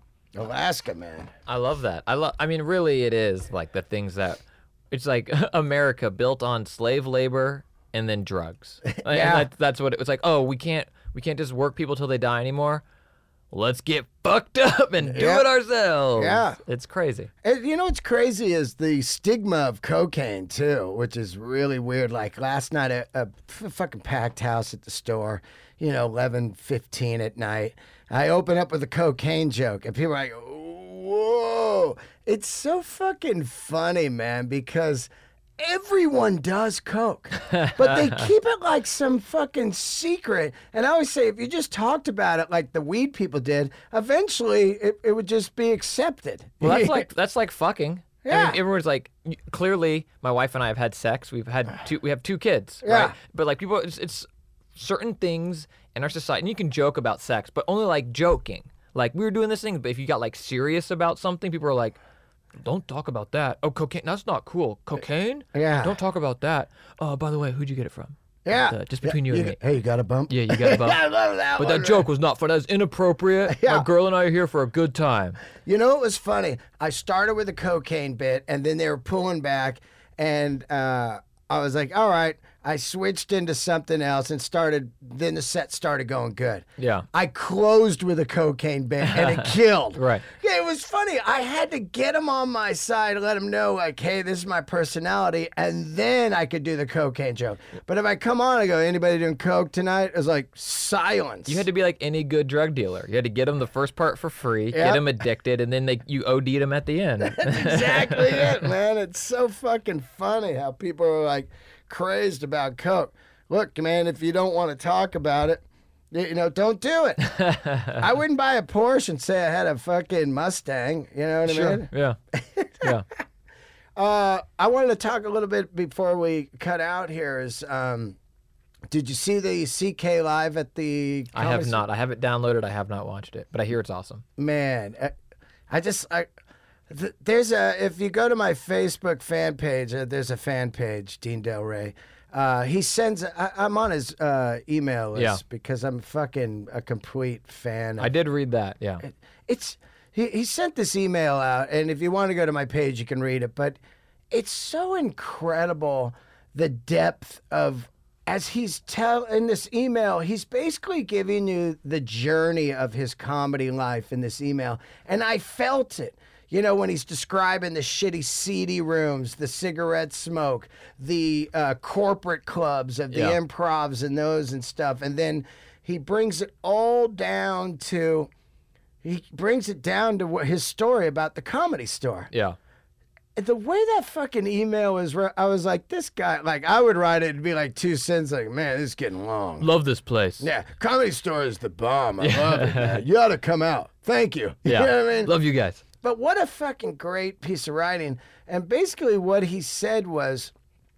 S1: Alaska, man.
S2: I love that. I love. I mean, really, it is like the things that it's like America built on slave labor and then drugs.
S1: Yeah.
S2: And that, that's what it was like. Oh, we can't we can't just work people till they die anymore. Let's get fucked up and do
S1: Yeah.
S2: it ourselves.
S1: Yeah.
S2: It's crazy.
S1: And you know what's crazy is the stigma of cocaine too, which is really weird. Like last night, a, a f- fucking packed house at the store, you know, eleven fifteen at night. I open up with a cocaine joke, and people are like, "Whoa!" It's so fucking funny, man, because everyone does coke, but they keep it like some fucking secret. And I always say, if you just talked about it like the weed people did, eventually it, it would just be accepted.
S2: Well, that's like that's like fucking. I
S1: Yeah.
S2: mean, everyone's like, y- clearly, my wife and I have had sex. We've had two. We have two kids,
S1: Yeah.
S2: right? But like people, it's, it's certain things in our society, and you can joke about sex, but only like joking. Like we were doing this thing, but if you got like serious about something, people are like, "Don't talk about that." Oh, cocaine. That's not cool. Cocaine?
S1: Yeah.
S2: Don't talk about that. Oh, by the way, who'd you get it from?
S1: Yeah.
S2: Uh, just between you and me.
S1: Hey, you got a bump?
S2: Yeah, you got a bump.
S1: I love that
S2: But
S1: one,
S2: that joke was not fun. That was inappropriate.
S1: Yeah.
S2: My girl and I are here for a good time.
S1: You know what was funny? I started with a cocaine bit, and then they were pulling back, and uh, I was like, all right. I switched into something else and started, then the set started going good.
S2: Yeah.
S1: I closed with a cocaine bit, and it killed.
S2: Right.
S1: Yeah, it was funny. I had to get him on my side, let him know, like, hey, this is my personality, and then I could do the cocaine joke. But if I come on and go, anybody doing coke tonight? It was like silence.
S2: You had to be like any good drug dealer. You had to get them the first part for free,
S1: Yep.
S2: get them addicted, and then they you OD'd them at the end.
S1: That's exactly it, man. It's so fucking funny how people are like crazed about coke. Look, man, if you don't want to talk about it, y- you know, don't do it. I wouldn't buy a Porsche and say I had a fucking Mustang. You know what I
S2: Sure.
S1: mean?
S2: Yeah. Yeah.
S1: Uh, I wanted to talk a little bit before we cut out here. Is um, did you see the C K live at the?
S2: I have
S1: Comedy-
S2: not. I have it downloaded. I have not watched it, but I hear it's awesome.
S1: Man, I, I just I. th- There's a if you go to my Facebook fan page, uh, there's a fan page, Dean Del Rey. Uh, he sends. I, I'm on his uh, email list
S2: Yeah.
S1: because I'm fucking a complete fan. Of,
S2: I did read that. Yeah.
S1: It's he, he sent this email out, and if you want to go to my page, you can read it. But it's so incredible the depth of as he's tell in this email. He's basically giving you the journey of his comedy life in this email, and I felt it. You know, when he's describing the shitty, seedy rooms, the cigarette smoke, the uh, corporate clubs of the
S2: Yeah.
S1: improvs and those and stuff. And then he brings it all down to, he brings it down to what, his story about the Comedy Store.
S2: Yeah.
S1: And the way that fucking email was, re- I was like, this guy, like, I would write it and be like two cents, like, man, this is getting long.
S2: Love this place.
S1: Yeah, Comedy Store is the bomb. I love it, man. You ought to come out. Thank you.
S2: Yeah.
S1: You know what I mean?
S2: Love you guys.
S1: But what a fucking great piece of writing. And basically what he said was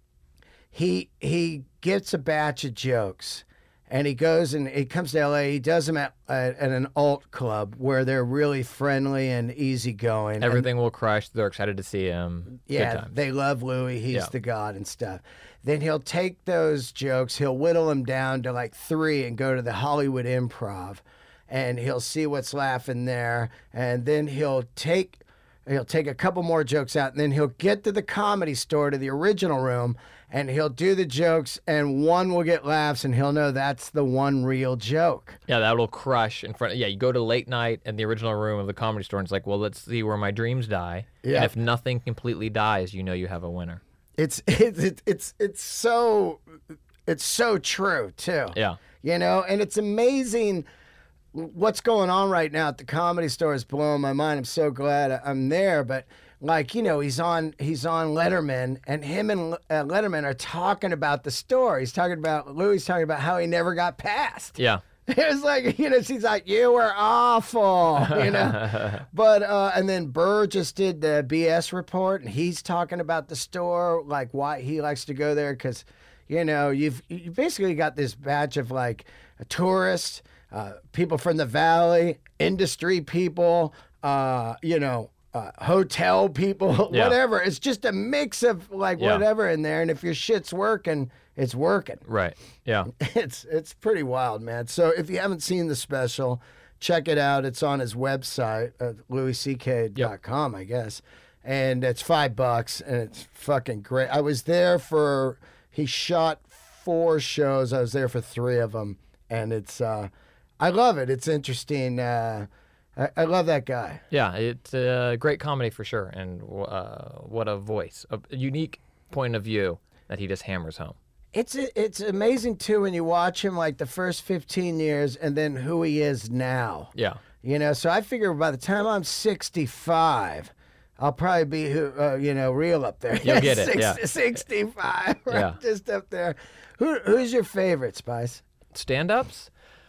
S1: he he gets a batch of jokes and he goes and he comes to L A. He does them at, at, at an alt club where they're really friendly and easygoing. And,
S2: Everything will crush. They're excited to see him. Good
S1: yeah,
S2: times.
S1: they love Louis. He's
S2: Yeah.
S1: the god and stuff. Then he'll take those jokes, he'll whittle them down to like three and go to the Hollywood Improv. And he'll see what's laughing there, and then he'll take he'll take a couple more jokes out, and then he'll get to the Comedy Store to the original room, and he'll do the jokes, and one will get laughs, and he'll know that's the one real joke.
S2: Yeah, that'll crush in front. Yeah, you go to late night in the original room of the Comedy Store, and it's like, well, let's see where my dreams die.
S1: Yeah.
S2: And if nothing completely dies, you know you have a winner.
S1: It's it's it's it's, it's so it's so true too.
S2: Yeah.
S1: You know, and it's amazing. What's going on right now at the Comedy Store is blowing my mind. I'm so glad I'm there. But like, you know, he's on he's on Letterman, and him and uh, Letterman are talking about the store. He's talking about Louis talking about how he never got passed.
S2: Yeah.
S1: It was like, you know, she's like, you were awful, you know. But uh, and then Burr just did the B S report, and he's talking about the store, like why he likes to go there, because, you know, you've you basically got this batch of like a tourist. uh, people from the Valley, industry people, uh, you know, uh, hotel people,
S2: Yeah.
S1: whatever. It's just a mix of like
S2: Yeah.
S1: whatever in there. And if your shit's working, it's working.
S2: Right. Yeah.
S1: It's it's pretty wild, man. So if you haven't seen the special, check it out. It's on his website, uh, louis c k dot com, I guess. And it's five bucks, and it's fucking great. I was there for, he shot four shows. I was there for three of them. And it's, uh, I love it. It's interesting. Uh, I, I love that guy.
S2: Yeah, it's a great comedy for sure, and uh, what a voice, a unique point of view that he just hammers home.
S1: It's it's amazing too when you watch him like the first fifteen years and then who he is now.
S2: Yeah,
S1: You know, so I figure by the time I'm sixty-five, I'll probably be who uh, you know, real up there.
S2: You'll get it, yeah.
S1: sixty-five, right?
S2: Yeah.
S1: Just up there. Who who's your favorite, Spice?
S2: stand-ups.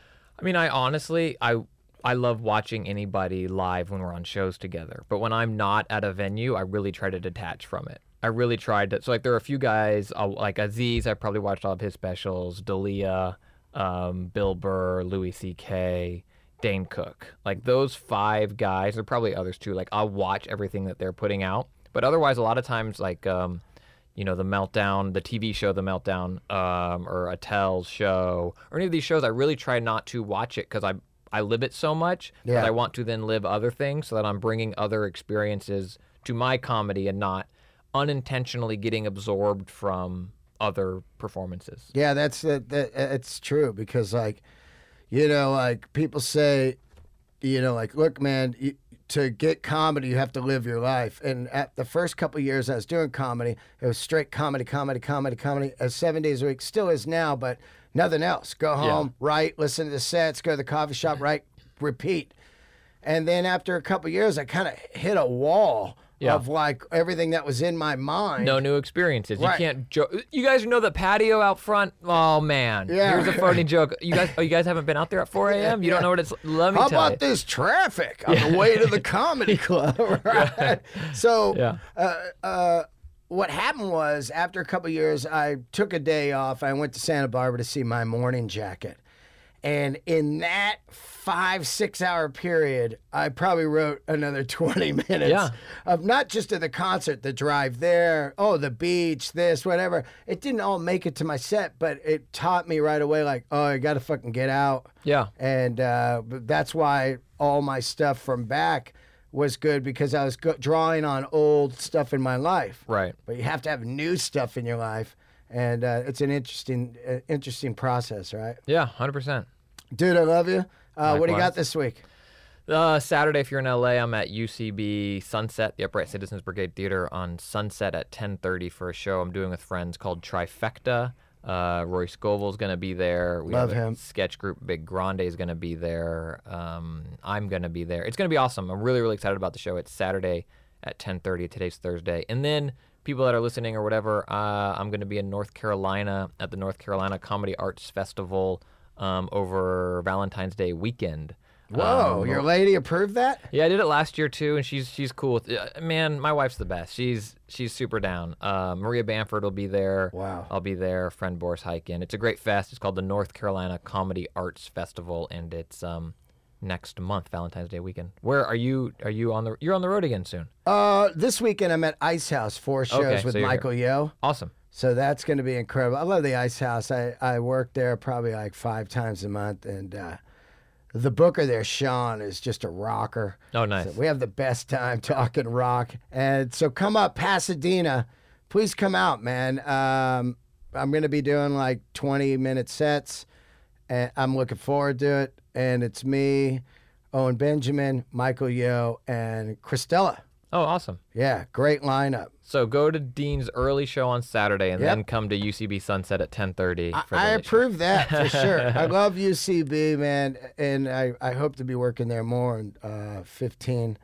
S2: I mean, I honestly, I I love watching anybody live when we're on shows together. But when I'm not at a venue, I really try to detach from it. I really tried to. So like, there are a few guys uh, like Aziz. I probably watched all of his specials. Dalia, um, Bill Burr, Louis C K, Dane Cook. Like those five guys. There are probably others too. Like I'll watch everything that they're putting out. But otherwise, a lot of times, like um, you know, the Meltdown, the T V show, The Meltdown, um, or Attell's show, or any of these shows, I really try not to watch it because I I live it so much
S1: Yeah.
S2: that I want to then live other things, so that I'm bringing other experiences to my comedy and not unintentionally getting absorbed from other performances.
S1: Yeah, that's that. that it's true because, like, you know, like people say, you know, like, look, man, you, to get comedy, you have to live your life. And at the first couple of years I was doing comedy, it was straight comedy, comedy, comedy, comedy, uh, seven days a week. Still is now, but nothing else. Go home, write, listen to the sets, go to the coffee shop, write, repeat. And then after a couple of years, I kind of hit a wall.
S2: Yeah.
S1: Of like everything that was in my mind.
S2: No new experiences.
S1: Right.
S2: You can't. Jo- you guys know the patio out front? Oh man.
S1: Yeah.
S2: Here's a funny joke. You guys. Oh, you guys haven't been out there at four a.m. You don't know what it's. Let me
S1: How
S2: tell
S1: about
S2: you.
S1: this traffic on the way to the comedy club? Right. So,
S2: Yeah.
S1: uh, uh, what happened was after a couple of years, I took a day off. I went to Santa Barbara to see My Morning Jacket. And in that five, six hour period, I probably wrote another twenty minutes
S2: Yeah.
S1: of not just of the concert, the drive there, oh, the beach, this, whatever. It didn't all make it to my set, but it taught me right away, like, oh, I got to fucking get out.
S2: Yeah.
S1: And uh, but that's why all my stuff from back was good because I was go- drawing on old stuff in my life.
S2: Right.
S1: But you have to have new stuff in your life. And uh, it's an interesting, uh, interesting process, right?
S2: Yeah. Hundred percent.
S1: Dude, I love you. Uh, what do you got
S2: Likewise.
S1: this week?
S2: Uh, Saturday, if you're in L A, I'm at U C B Sunset, the Upright Citizens Brigade Theater on Sunset at ten thirty for a show I'm doing with friends called Trifecta. Uh, Roy Scovel's going to be there. We
S1: Love
S2: have a
S1: him.
S2: sketch group, Big Grande is going to be there. Um, I'm going to be there. It's going to be awesome. I'm really, really excited about the show. It's Saturday at ten thirty. Today's Thursday. And then people that are listening or whatever, uh, I'm going to be in North Carolina at the North Carolina Comedy Arts Festival um, over Valentine's Day weekend.
S1: Whoa,
S2: Um,
S1: your lady approved that?
S2: yeah, I did it last year too, and she's she's cool with uh, man, my wife's the best. She's she's super down. Uh, Maria Bamford will be there.
S1: Wow.
S2: I'll be there. Friend Boris Hyken. It's a great fest. It's called the North Carolina Comedy Arts Festival, and it's um next month, Valentine's Day weekend. Where are you? Are you on the? You're on the road again soon.
S1: Uh, this weekend I'm at Ice House, four shows
S2: Okay,
S1: with
S2: so you're
S1: Michael Yo.
S2: Awesome.
S1: So that's going to be incredible. I love the Ice House. I, I work there probably like five times a month, and uh, the booker there, Sean, is just a rocker.
S2: Oh, nice.
S1: So we have the best time talking rock. And so come up, Pasadena. Please come out, man. Um, I'm going to be doing like twenty minute sets, and I'm looking forward to it. And it's me, Owen Benjamin, Michael Yo, and Christella.
S2: Oh, awesome.
S1: Yeah, great lineup.
S2: So go to Dean's early show on Saturday, and
S1: Yep.
S2: then come to U C B Sunset at ten thirty.
S1: I, I approve that for sure. I love U C B, man, and I, I hope to be working there more in uh, fifteen.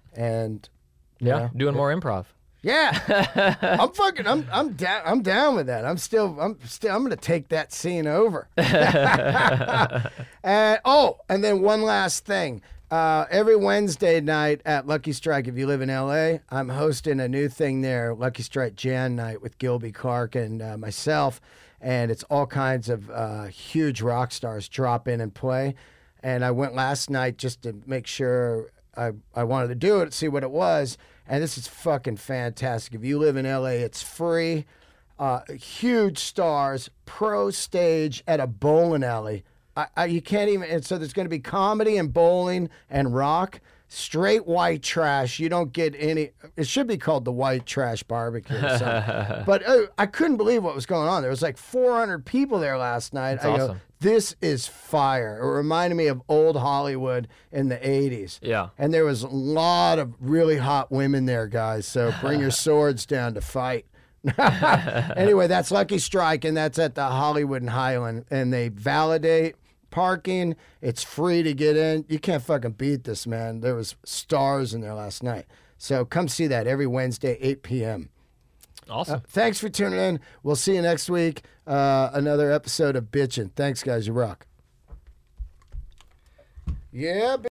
S1: And you
S2: Yeah,
S1: know,
S2: doing more improv.
S1: yeah, I'm fucking, I'm, I'm down, I'm down with that. I'm still, I'm still, I'm gonna take that scene over. and oh, and then one last thing. Uh, every Wednesday night at Lucky Strike, if you live in L A, I'm hosting a new thing there, Lucky Strike Jan Night with Gilby Clark and uh, myself, and it's all kinds of uh, huge rock stars drop in and play. and I went last night just to make sure I, I wanted to do it, see what it was. And this is fucking fantastic. If you live in L A, it's free. Uh, huge stars, pro stage at a bowling alley. I, I, you can't even, and so there's going to be comedy and bowling and rock. Straight white trash. You don't get any. It should be called the white trash barbecue or something. But uh, I couldn't believe what was going on. There was like four hundred people there last night.
S2: That's
S1: I
S2: awesome.
S1: go, this is fire. It reminded me of old Hollywood in the eighties.
S2: Yeah.
S1: And there was a lot of really hot women there, guys. So bring your swords down to fight. Anyway, that's Lucky Strike, and that's at the Hollywood and Highland. And they validate parking. It's free to get in. You can't fucking beat this, man. There was stars in there last night. So come see that every Wednesday, eight p.m.
S2: Awesome.
S1: Uh, thanks for tuning in. We'll see you next week. Uh, another episode of Bitchin'. Thanks, guys. You rock. Yeah,